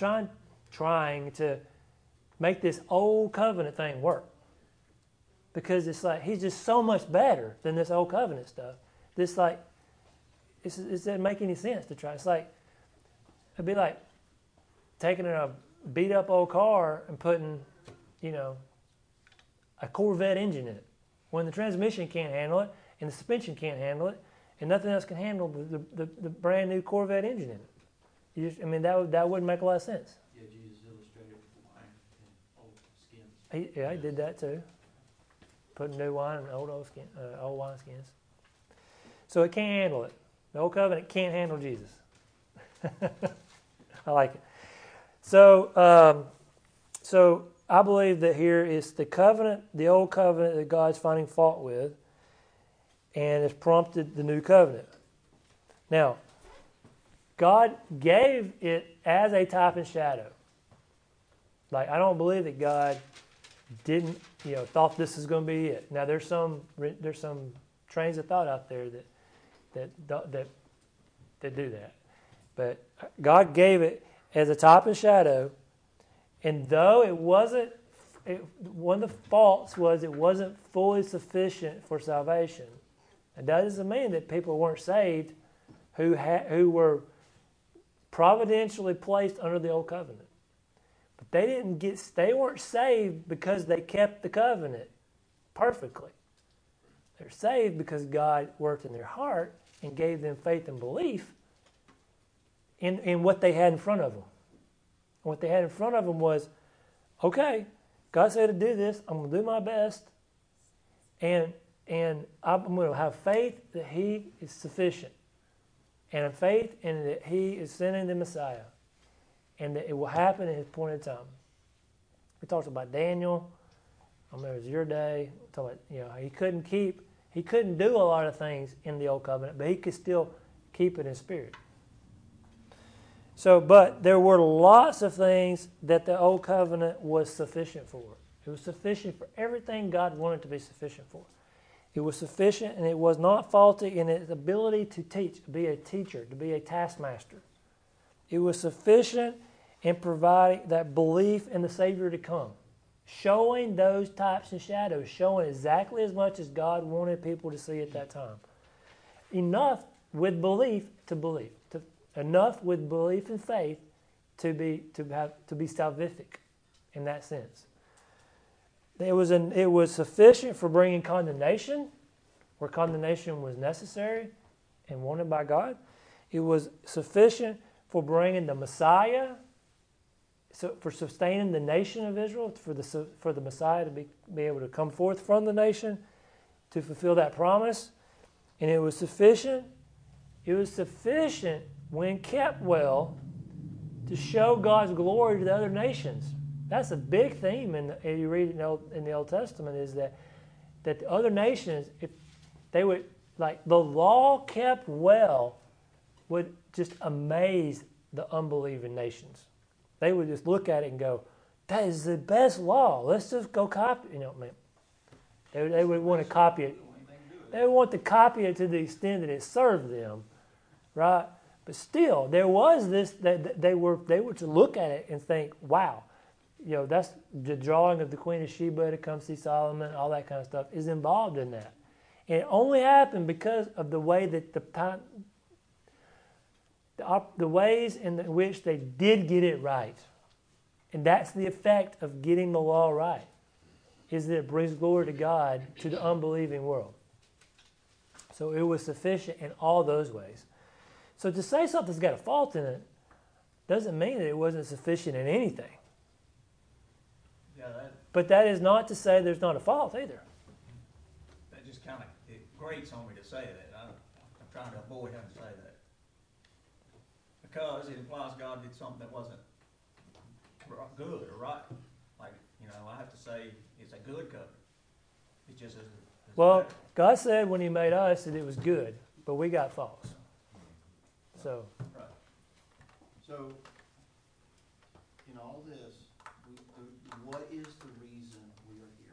to make this old covenant thing work. Because it's like he's just so much better than this old covenant stuff. It doesn't make any sense to try. It'd be like taking a beat up old car and putting, a Corvette engine in it. When the transmission can't handle it and the suspension can't handle it and nothing else can handle the brand new Corvette engine in it. That wouldn't make a lot of sense. Yeah, Jesus illustrated with wine and old skins. He did that too. Putting new wine in old wine skins. So it can't handle it. The old covenant can't handle Jesus. I like it. So I believe that here is the covenant, the old covenant that God's finding fault with, and it's prompted the new covenant. Now, God gave it as a type and shadow. Like, I don't believe that God didn't, thought this is going to be it. Now, there's some trains of thought out there that do that. But God gave it as a type and shadow, and though one of the faults was it wasn't fully sufficient for salvation. It doesn't mean that people weren't saved who were providentially placed under the old covenant. But they weren't saved because they kept the covenant perfectly. They're saved because God worked in their heart and gave them faith and belief in what they had in front of them. And what they had in front of them was, okay, God said to do this, I'm going to do my best, and I'm going to have faith that He is sufficient, and a faith in that He is sending the Messiah, and that it will happen at His appointed time. We talked about Daniel. I remember it was your day. We talked about, he couldn't do a lot of things in the old covenant, but he could still keep it in spirit. So, but there were lots of things that the old covenant was sufficient for. It was sufficient for everything God wanted to be sufficient for. It was sufficient, and it was not faulty in its ability to teach, to be a teacher, to be a taskmaster. It was sufficient in providing that belief in the Savior to come, showing those types and shadows, showing exactly as much as God wanted people to see at that time. Enough with belief to believe. Enough with belief and faith to be salvific in that sense. It was sufficient for bringing condemnation where condemnation was necessary and wanted by God. It was sufficient for bringing the Messiah, for sustaining the nation of Israel, for the Messiah to be able to come forth from the nation to fulfill that promise. And it was sufficient. It was sufficient when kept well to show God's glory to the other nations. That's a big theme, and you read in the Old Testament, is that the other nations, if they would, like the law kept well, would just amaze the unbelieving nations. They would just look at it and go, "That is the best law. Let's just go copy." They would want to copy it. They would want to copy it to the extent that it served them, right? But still, there was this that they were to look at it and think, "Wow, that's the drawing of the Queen of Sheba to come see Solomon." All that kind of stuff is involved in that, and it only happened because of the way that the ways in which they did get it right, and that's the effect of getting the law right, is that it brings glory to God to the unbelieving world. So it was sufficient in all those ways. So to say something's got a fault in it doesn't mean that it wasn't sufficient in anything. But that is not to say there's not a fault either. That just kind of, it grates on me to say that. I'm trying to avoid having to say that. Because it implies God did something that wasn't good or right. Like, I have to say it's a good covenant. It's just as well, better. God said when He made us that it was good, but we got faults. So. Right. So, in all this, what is the reason we are here?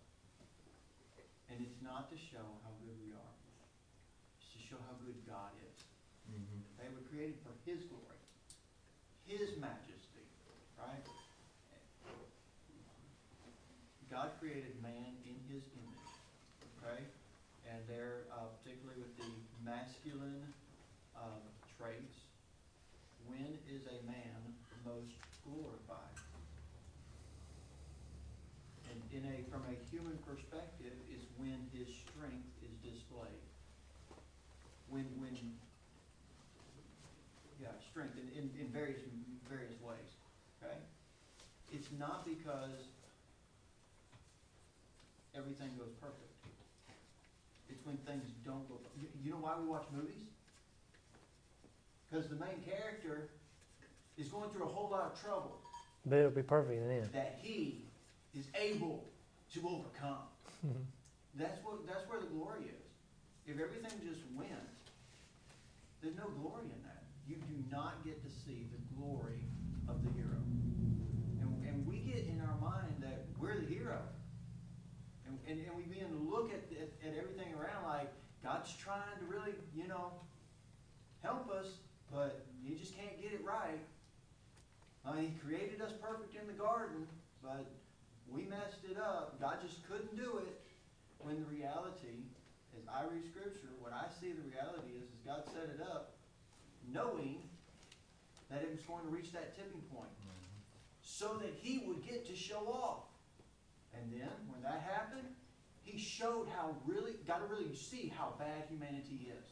And it's not to show how good we are. It's to show how good God is. Mm-hmm. They were created for His glory, His majesty, right? God created man in His image, okay? And they're, particularly with the masculine traits, when is a man most glorified? And from a human perspective, is when his strength is displayed. Strength in various ways. Okay? It's not because everything goes perfect. It's when things don't go perfect. You know why we watch movies? Because the main character is going through a whole lot of trouble. But it'll be perfect in the end. That he is able to overcome. Mm-hmm. That's where the glory is. If everything just wins, There's no glory in that. You do not get to see the glory of the hero. And we get in our mind that we're the hero. And we begin to look at everything around like God's trying to really, help us, but He just can't get it right. He created us perfect in the garden, but we messed it up. God just couldn't do it. When the reality, as I read Scripture, what I see the reality is God set it up knowing that it was going to reach that tipping point so that He would get to show off. And then, when that happened, He showed got to really see how bad humanity is.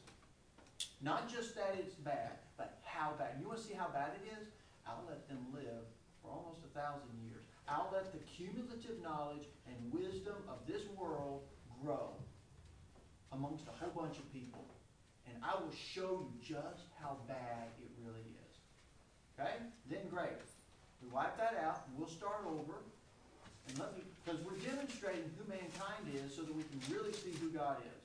Not just that it's bad, but how bad. You want to see how bad it is? I'll let them live for almost 1,000 years. I'll let the cumulative knowledge and wisdom of this world grow amongst a whole bunch of people. And I will show you just how bad it really is. Okay? Then great. We wipe that out, and we'll start over. And because we're demonstrating who mankind is so that we can really see who God is.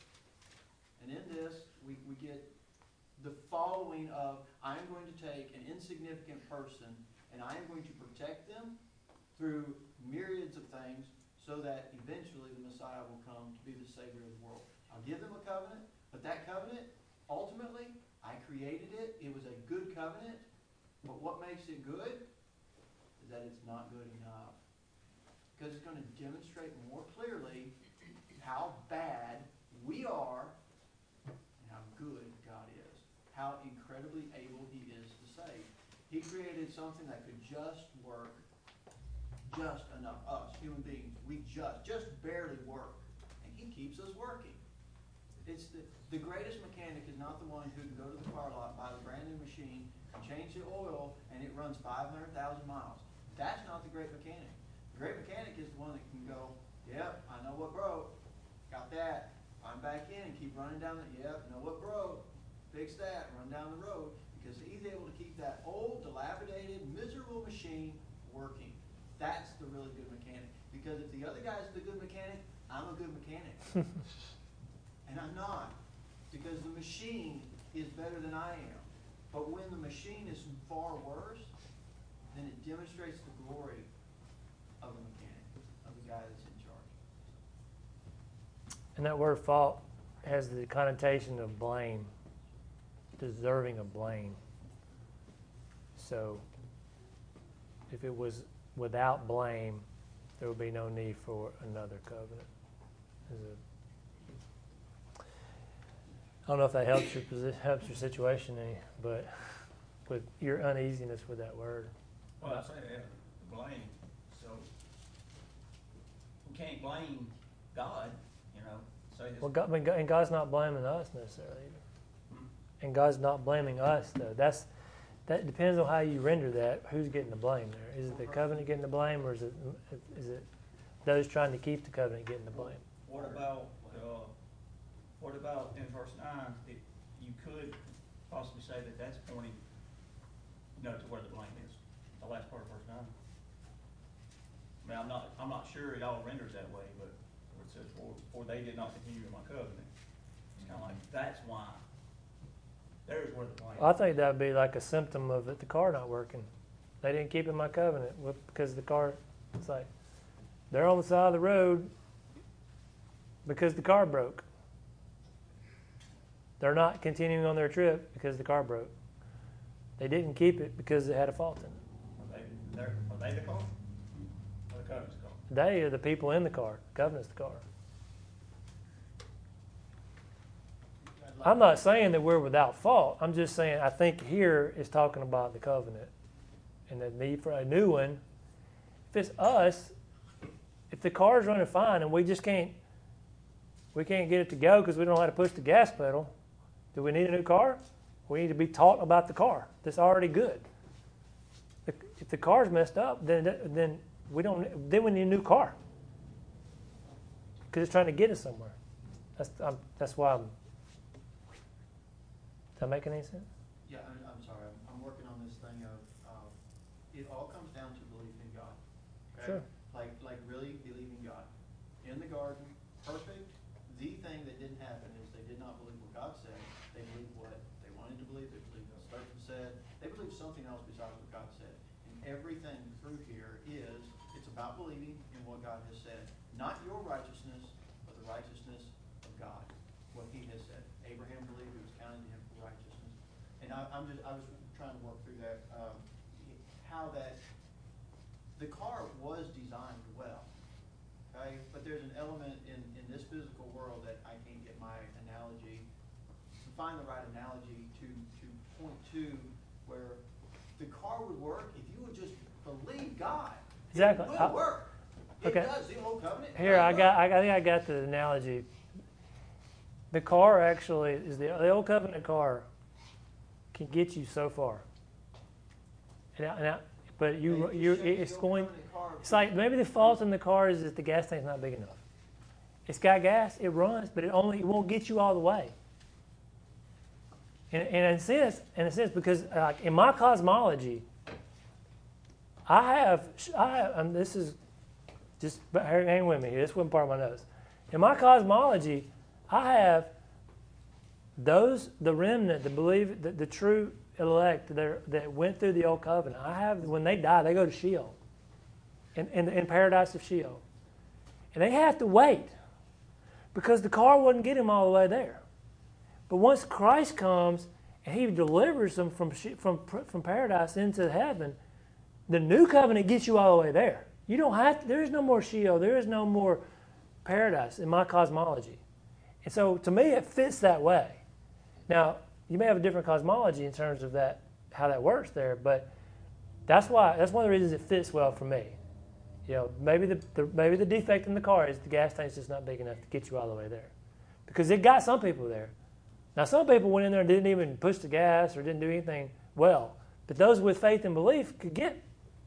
And in this, we get the following of, I am going to take an insignificant person and I am going to protect them through myriads of things so that eventually the Messiah will come to be the Savior of the world. I'll give them a covenant, but that covenant, ultimately, I created it. It was a good covenant, but what makes it good is that it's not good enough. Because it's going to demonstrate more clearly how bad we are and how good God is. How incredibly able He is to save. He created something that could just work just enough. Us, human beings, we just barely work. And He keeps us working. It's the greatest mechanic is not the one who can go to the car lot, buy a brand new machine, and change the oil, and it runs 500,000 miles. That's not the great mechanic. The great mechanic is the one that can go, yep, I know what broke. Got that. I'm back in and keep running down the, yep, know what broke. Fix that, run down the road. Because he's able to keep that old, dilapidated, miserable machine working. That's the really good mechanic. Because if the other guy's the good mechanic, I'm a good mechanic. And I'm not. Because the machine is better than I am. But when the machine is far worse, then it demonstrates the glory of the mechanic, of the guy that's in charge. And that word fault has the connotation of blame, deserving of blame. So if it was without blame, there would be no need for another covenant. I don't know if that helps your position, helps your situation any, but with your uneasiness with that word. Well, I say that, blame, so we can't blame God, say his. Well, God, and God's not blaming us necessarily either. And God's not blaming us, though. That depends on how you render that. Who's getting the blame there? Is it the covenant getting the blame, or is it those trying to keep the covenant getting the blame? What about in verse 9? You could possibly say that that's pointing, to where the blame is. The last part of verse 9. I mean, I'm not sure it all renders that way, but where it says, "For they did not continue in my covenant," it's kind of like that's why. There's where the blame. I think that would be like a symptom of the car not working. They didn't keep in my covenant because the car. It's like they're on the side of the road because the car broke. They're not continuing on their trip because the car broke. They didn't keep it because it had a fault in it. Are they the car? Or the covenant's the car? They are the people in the car. The covenant's the car. I'm not saying that we're without fault. I'm just saying I think here is talking about the covenant and the need for a new one. If it's us, if the car's running fine and we can't get it to go because we don't know how to push the gas pedal, do we need a new car? We need to be taught about the car that's already good. If the car's messed up, then we need a new car because it's trying to get us somewhere. That's why I'm. Does that make any sense? Yeah, I'm sorry. I'm working on this thing of it all comes down to belief in God. Okay? Sure. Like really believing God. In the garden, perfect. The thing that didn't happen is they did not believe what God said. They believed what they wanted something else besides what God said. And everything through here it's about believing in what God has said. Not your righteousness, but the righteousness of God, what He has said. Abraham believed, it was counted to him for righteousness. And I was trying to work through that, how that the car was designed well, okay? But there's an element in this physical world that I can't get my analogy, to find the right analogy to point to where the car would work if you would just believe God. Exactly. It will work. It Okay. does. The old covenant. Here, I think I got the analogy. The car actually is the old covenant car can get you so far. But it's going. It's like maybe the fault in the car is that the gas tank's not big enough. It's got gas, it runs, but it won't get you all the way. And in a sense, because in my cosmology, I have, and this is just hang with me. This wasn't part of my notes. In my cosmology, I have the remnant, the true elect that went through the old covenant. I have, when they die, they go to Sheol, in paradise of Sheol, and they have to wait because the car wouldn't get them all the way there. But once Christ comes and He delivers them from paradise into heaven, the new covenant gets you all the way there. You don't have to, there is no more Sheol. There is no more paradise in my cosmology. And so to me, it fits that way. Now, you may have a different cosmology in terms of that, how that works there, but that's one of the reasons it fits well for me. Maybe the defect in the car is the gas tank's just not big enough to get you all the way there. Because it got some people there. Now, some people went in there and didn't even push the gas or didn't do anything well. But those with faith and belief could get.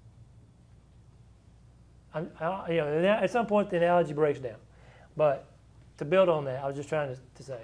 At some point the analogy breaks down. But to build on that, I was just trying to say.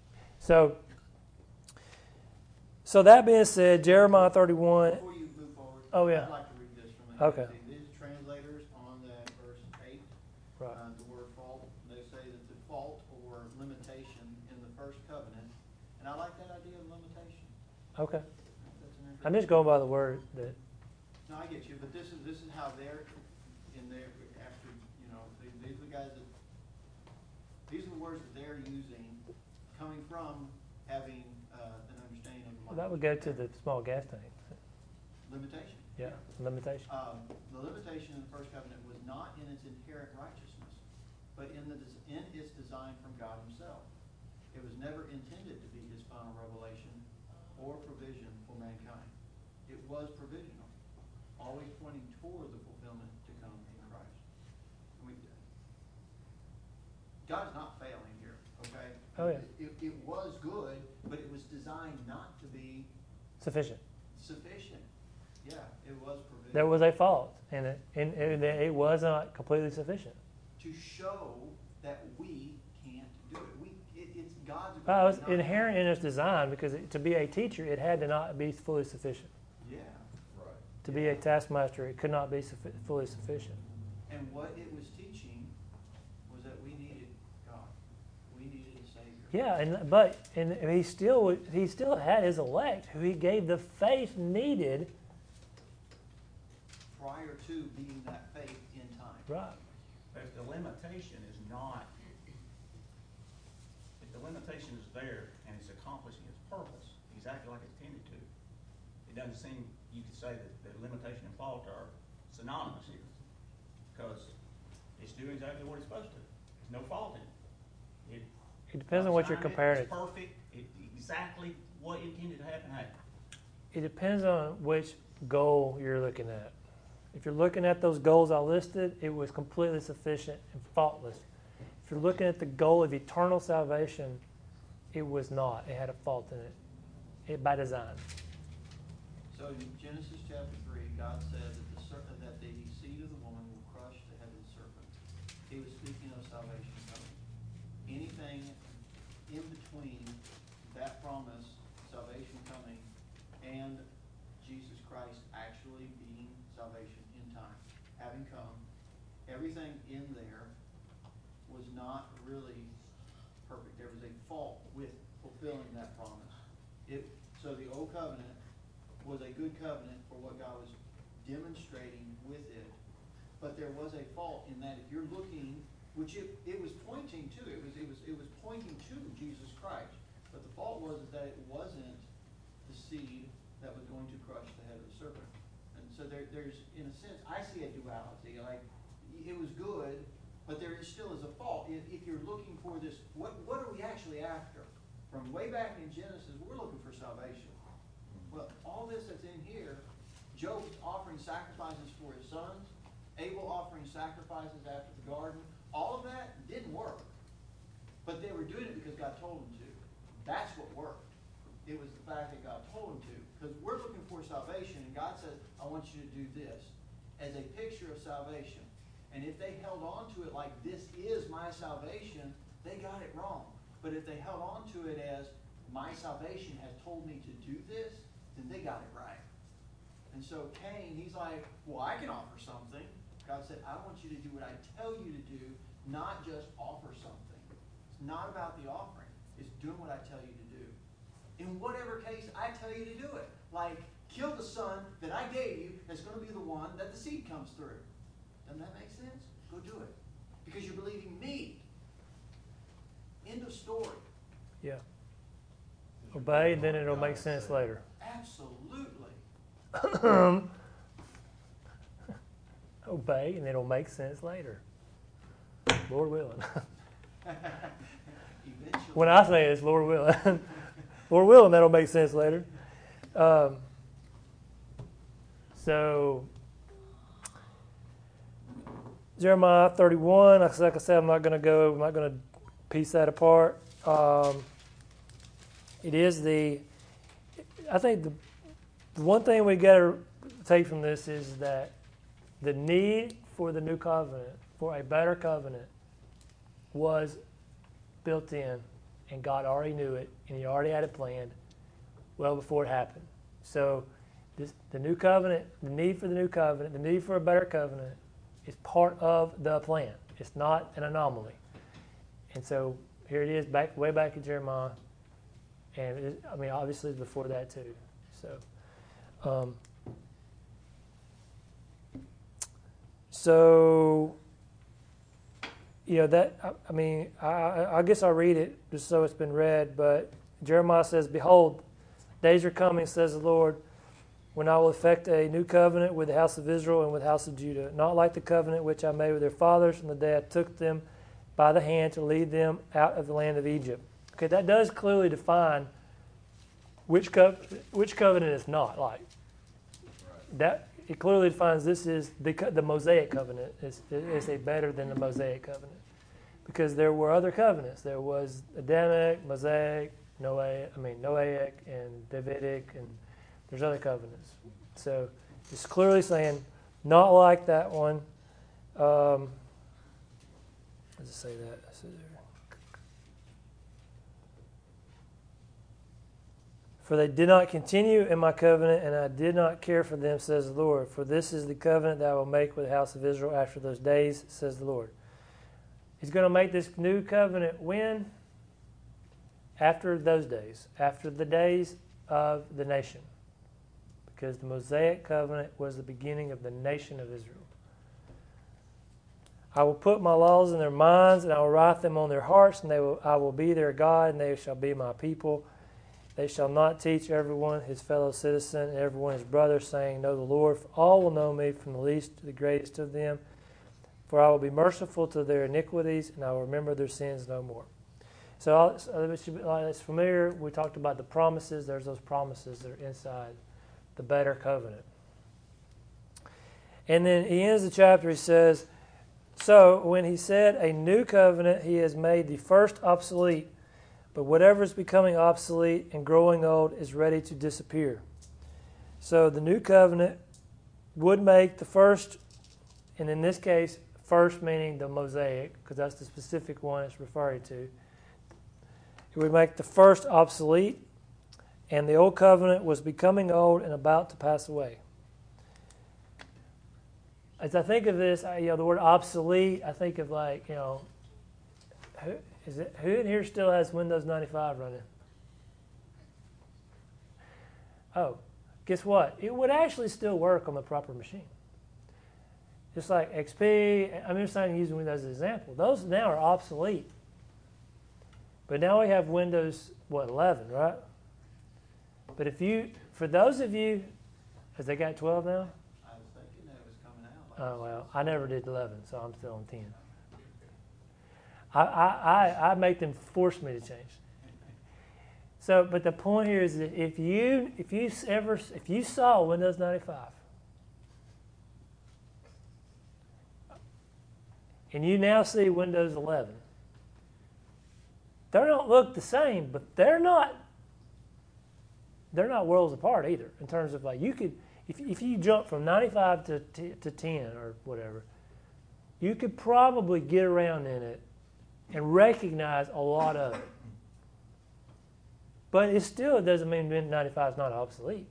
So that being said, Jeremiah 31. Before you move forward, Oh, yeah. I'd like to read this from the Okay. These translators on that verse 8, Right. the word fault, they say that the fault or limitation in the first covenant, and I like that idea of limitation. Okay. That's an I'm just going by the word that. No, I get you, but this is how they're in there after, these are the guys that, these are the words that they're using, coming from having an understanding of Well, that would go to the small gas tank. limitation. Yeah, limitation. The limitation in the first covenant was not in its inherent righteousness, but in its design from God Himself. It was never intended to be His final revelation or provision for mankind. It was provisional, always pointing toward the fulfillment to come in Christ. God's not failing here, okay? Oh, yeah. It was good, but it was designed not to be Sufficient. sufficient. Yeah, it was provisional. There was a fault, and it was not completely sufficient. To show that we can't do it. It's God's It was ability, not inherent in its design because to be a teacher, it had to not be fully sufficient. Yeah. Right. To be a taskmaster, it could not be fully sufficient. And what it was teaching was that we needed God. We needed a Savior. Yeah, and he still had his elect who He gave the faith needed. Prior to being that faith in time. Right. But if the limitation is not, if the limitation is there and it's accomplishing its purpose exactly like it's intended to, it doesn't seem you could say that the limitation and fault are synonymous here, because it's doing exactly what it's supposed to. There's no fault in it. It depends on what you're comparing it It's to. perfect. Exactly what intended to happen happened. It depends on which goal you're looking at. If you're looking at those goals I listed, it was completely sufficient and faultless. If you're looking at the goal of eternal salvation, it was not. It had a fault in it by design. So in Genesis chapter 3, God said that the seed of the woman will crush the head of the serpent. He was speaking of salvation coming. Anything in between that promise, salvation coming, and Jesus Christ actually being salvation in time, having come, everything in there was not really perfect. There was a fault with fulfilling that promise. So the old covenant was a good covenant for what God was demonstrating with it. But there was a fault in that if you're looking, which it was pointing to, it was pointing to Jesus Christ. But the fault was that it wasn't the seed that was going to crush the head of the serpent. And so there's, in a sense, I see a duality. Like, it was good, but there still is a fault. If you're looking for this, what are we actually after? From way back in Genesis, we're looking for salvation. Well, all this that's in here, Job's offering sacrifices for his sons, Abel offering sacrifices after the garden, all of that didn't work. But they were doing it because God told them to. That's what worked. It was the fact that God told them to. Because we're looking for salvation, and God says, I want you to do this as a picture of salvation. And if they held on to it like this is my salvation, they got it wrong. But if they held on to it as my salvation has told me to do this, then they got it right. And so Cain, he's like, well, I can offer something. God said, I want you to do what I tell you to do, not just offer something. It's not about the offering. It's doing what I tell you to do. In whatever case I tell you to do it. Like, kill the son that I gave you that's going to be the one that the seed comes through. Doesn't that make sense? Go do it. Because you're believing me. End of story. Yeah. Obey, and then it'll make sense later. Absolutely. Obey, and it'll make sense later. Lord willing. Eventually. When I say it's Lord willing, Lord willing, that'll make sense later. So, Jeremiah 31, like I said, I'm not going to piece that apart. I think the one thing we got to take from this is that the need for the new covenant, for a better covenant, was built in, and God already knew it, and He already had it planned well before it happened. So the new covenant, the need for the new covenant, the need for a better covenant is part of the plan. It's not an anomaly. And so here it is, way back in Jeremiah, and obviously it's before that too. So, I guess I'll read it just so it's been read, but Jeremiah says, Behold, days are coming, says the Lord, when I will effect a new covenant with the house of Israel and with the house of Judah, not like the covenant which I made with their fathers from the day I took them by the hand to lead them out of the land of Egypt. Okay, that does clearly define which covenant it's not like. That it clearly defines this is the Mosaic covenant is a better than the Mosaic covenant, because there were other covenants. There was Adamic, Mosaic, Noahic, and Davidic, and there's other covenants. So it's clearly saying not like that one. Let's just say that. For they did not continue in my covenant, and I did not care for them, says the Lord. For this is the covenant that I will make with the house of Israel after those days, says the Lord. He's going to make this new covenant when? After those days, after the days of the nation. Because the Mosaic covenant was the beginning of the nation of Israel. I will put my laws in their minds, and I will write them on their hearts, and I will be their God, and they shall be my people. They shall not teach everyone his fellow citizen and everyone his brother, saying, Know the Lord, for all will know me, from the least to the greatest of them. For I will be merciful to their iniquities, and I will remember their sins no more. So it's familiar. We talked about the promises. There's those promises that are inside the better covenant. And then he ends the chapter, he says, So when he said a new covenant, he has made the first obsolete. But whatever is becoming obsolete and growing old is ready to disappear. So the new covenant would make the first, and in this case, first meaning the Mosaic, because that's the specific one it's referring to. It would make the first obsolete, and the old covenant was becoming old and about to pass away. As I think of this, the word obsolete, I think of who in here still has Windows 95 running? Oh, guess what? It would actually still work on the proper machine. Just like XP, I'm just not using Windows as an example. Those now are obsolete. But now we have Windows, 11, right? But for those of you, has they got 12 now? I was thinking that was coming out. Oh, well, I never did 11, so I'm still on 10. I make them force me to change. So, but the point here is that if you saw Windows 95 and you now see Windows 11, they don't look the same, but they're not worlds apart either. In terms of like you could, if you jump from 95 to 10 or whatever, you could probably get around in it and recognize a lot of it. But it still doesn't mean Windows 95 is not obsolete.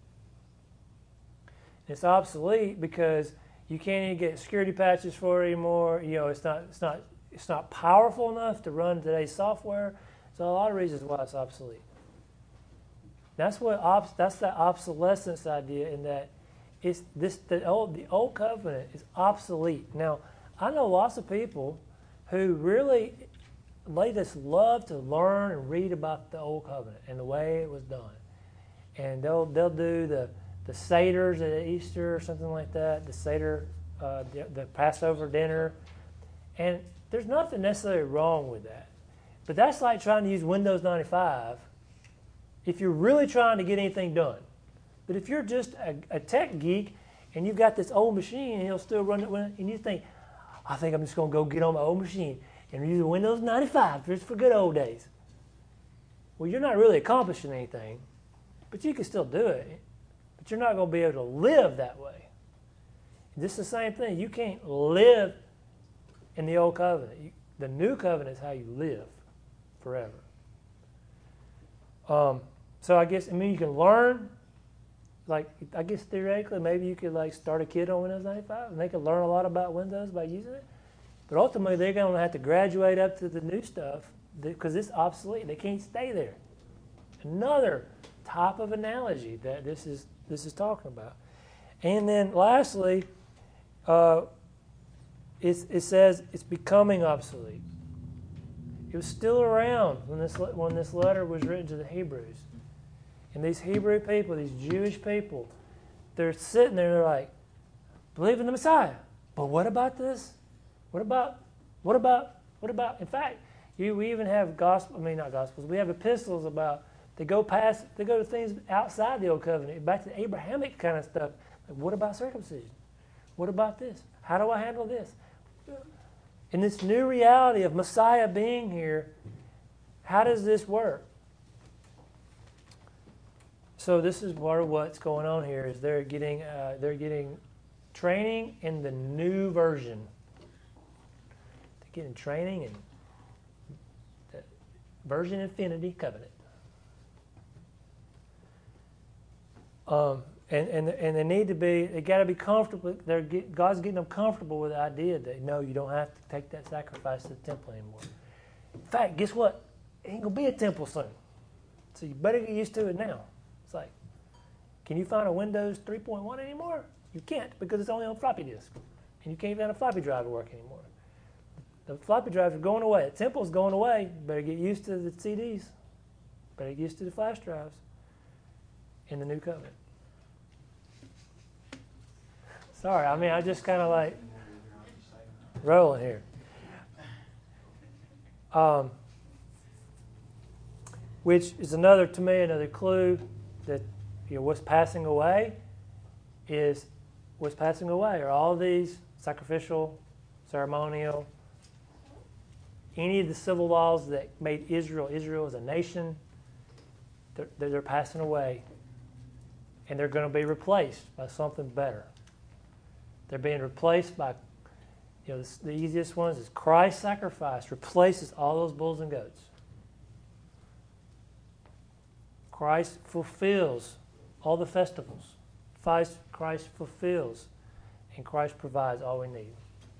It's obsolete because you can't even get security patches for it anymore. It's not powerful enough to run today's software. So a lot of reasons why it's obsolete. That's that obsolescence idea in that the old covenant is obsolete. Now, I know lots of people who really they just love to learn and read about the old covenant and the way it was done. And they'll do the Seders at Easter or something like that, the Seder, the Passover dinner. And there's nothing necessarily wrong with that. But that's like trying to use Windows 95 if you're really trying to get anything done. But if you're just a tech geek and you've got this old machine and he'll still run it, and you think, I think I'm just going to go get on my old machine and use Windows 95 just for good old days. Well, you're not really accomplishing anything, but you can still do it. But you're not going to be able to live that way. This is the same thing. You can't live in the old covenant. The new covenant is how you live forever. So I guess, you can learn, I guess theoretically, maybe you could start a kid on Windows 95 and they could learn a lot about Windows by using it. But ultimately, they're going to have to graduate up to the new stuff because it's obsolete. They can't stay there. Another type of analogy that this is talking about. And then lastly, it says it's becoming obsolete. It was still around when this letter was written to the Hebrews. And these Hebrew people, these Jewish people, they're sitting there, they're like, believe in the Messiah. But what about this? What about? In fact, we even have not gospels, we have epistles about, they go to things outside the old covenant, back to the Abrahamic kind of stuff. Like, what about circumcision? What about this? How do I handle this? In this new reality of Messiah being here, how does this work? So this is part of what's going on here is they're getting training in the new version. They're getting training in the version infinity covenant. And they need to be, they got to be comfortable. God's getting them comfortable with the idea that, no, you don't have to take that sacrifice to the temple anymore. In fact, guess what? It ain't going to be a temple soon. So you better get used to it now. It's like, can you find a Windows 3.1 anymore? You can't because it's only on floppy disk. And you can't find a floppy drive to work anymore. The floppy drives are going away. The temple's going away. You better get used to the CDs. Better get used to the flash drives in the new covenant. Sorry, I just kind of rolling here. Which is another clue that what's passing away are all these sacrificial, ceremonial, any of the civil laws that made Israel as a nation, they're passing away, and they're going to be replaced by something better. They're being replaced by, the easiest ones is Christ's sacrifice replaces all those bulls and goats. Christ fulfills all the festivals. Christ fulfills, and Christ provides all we need.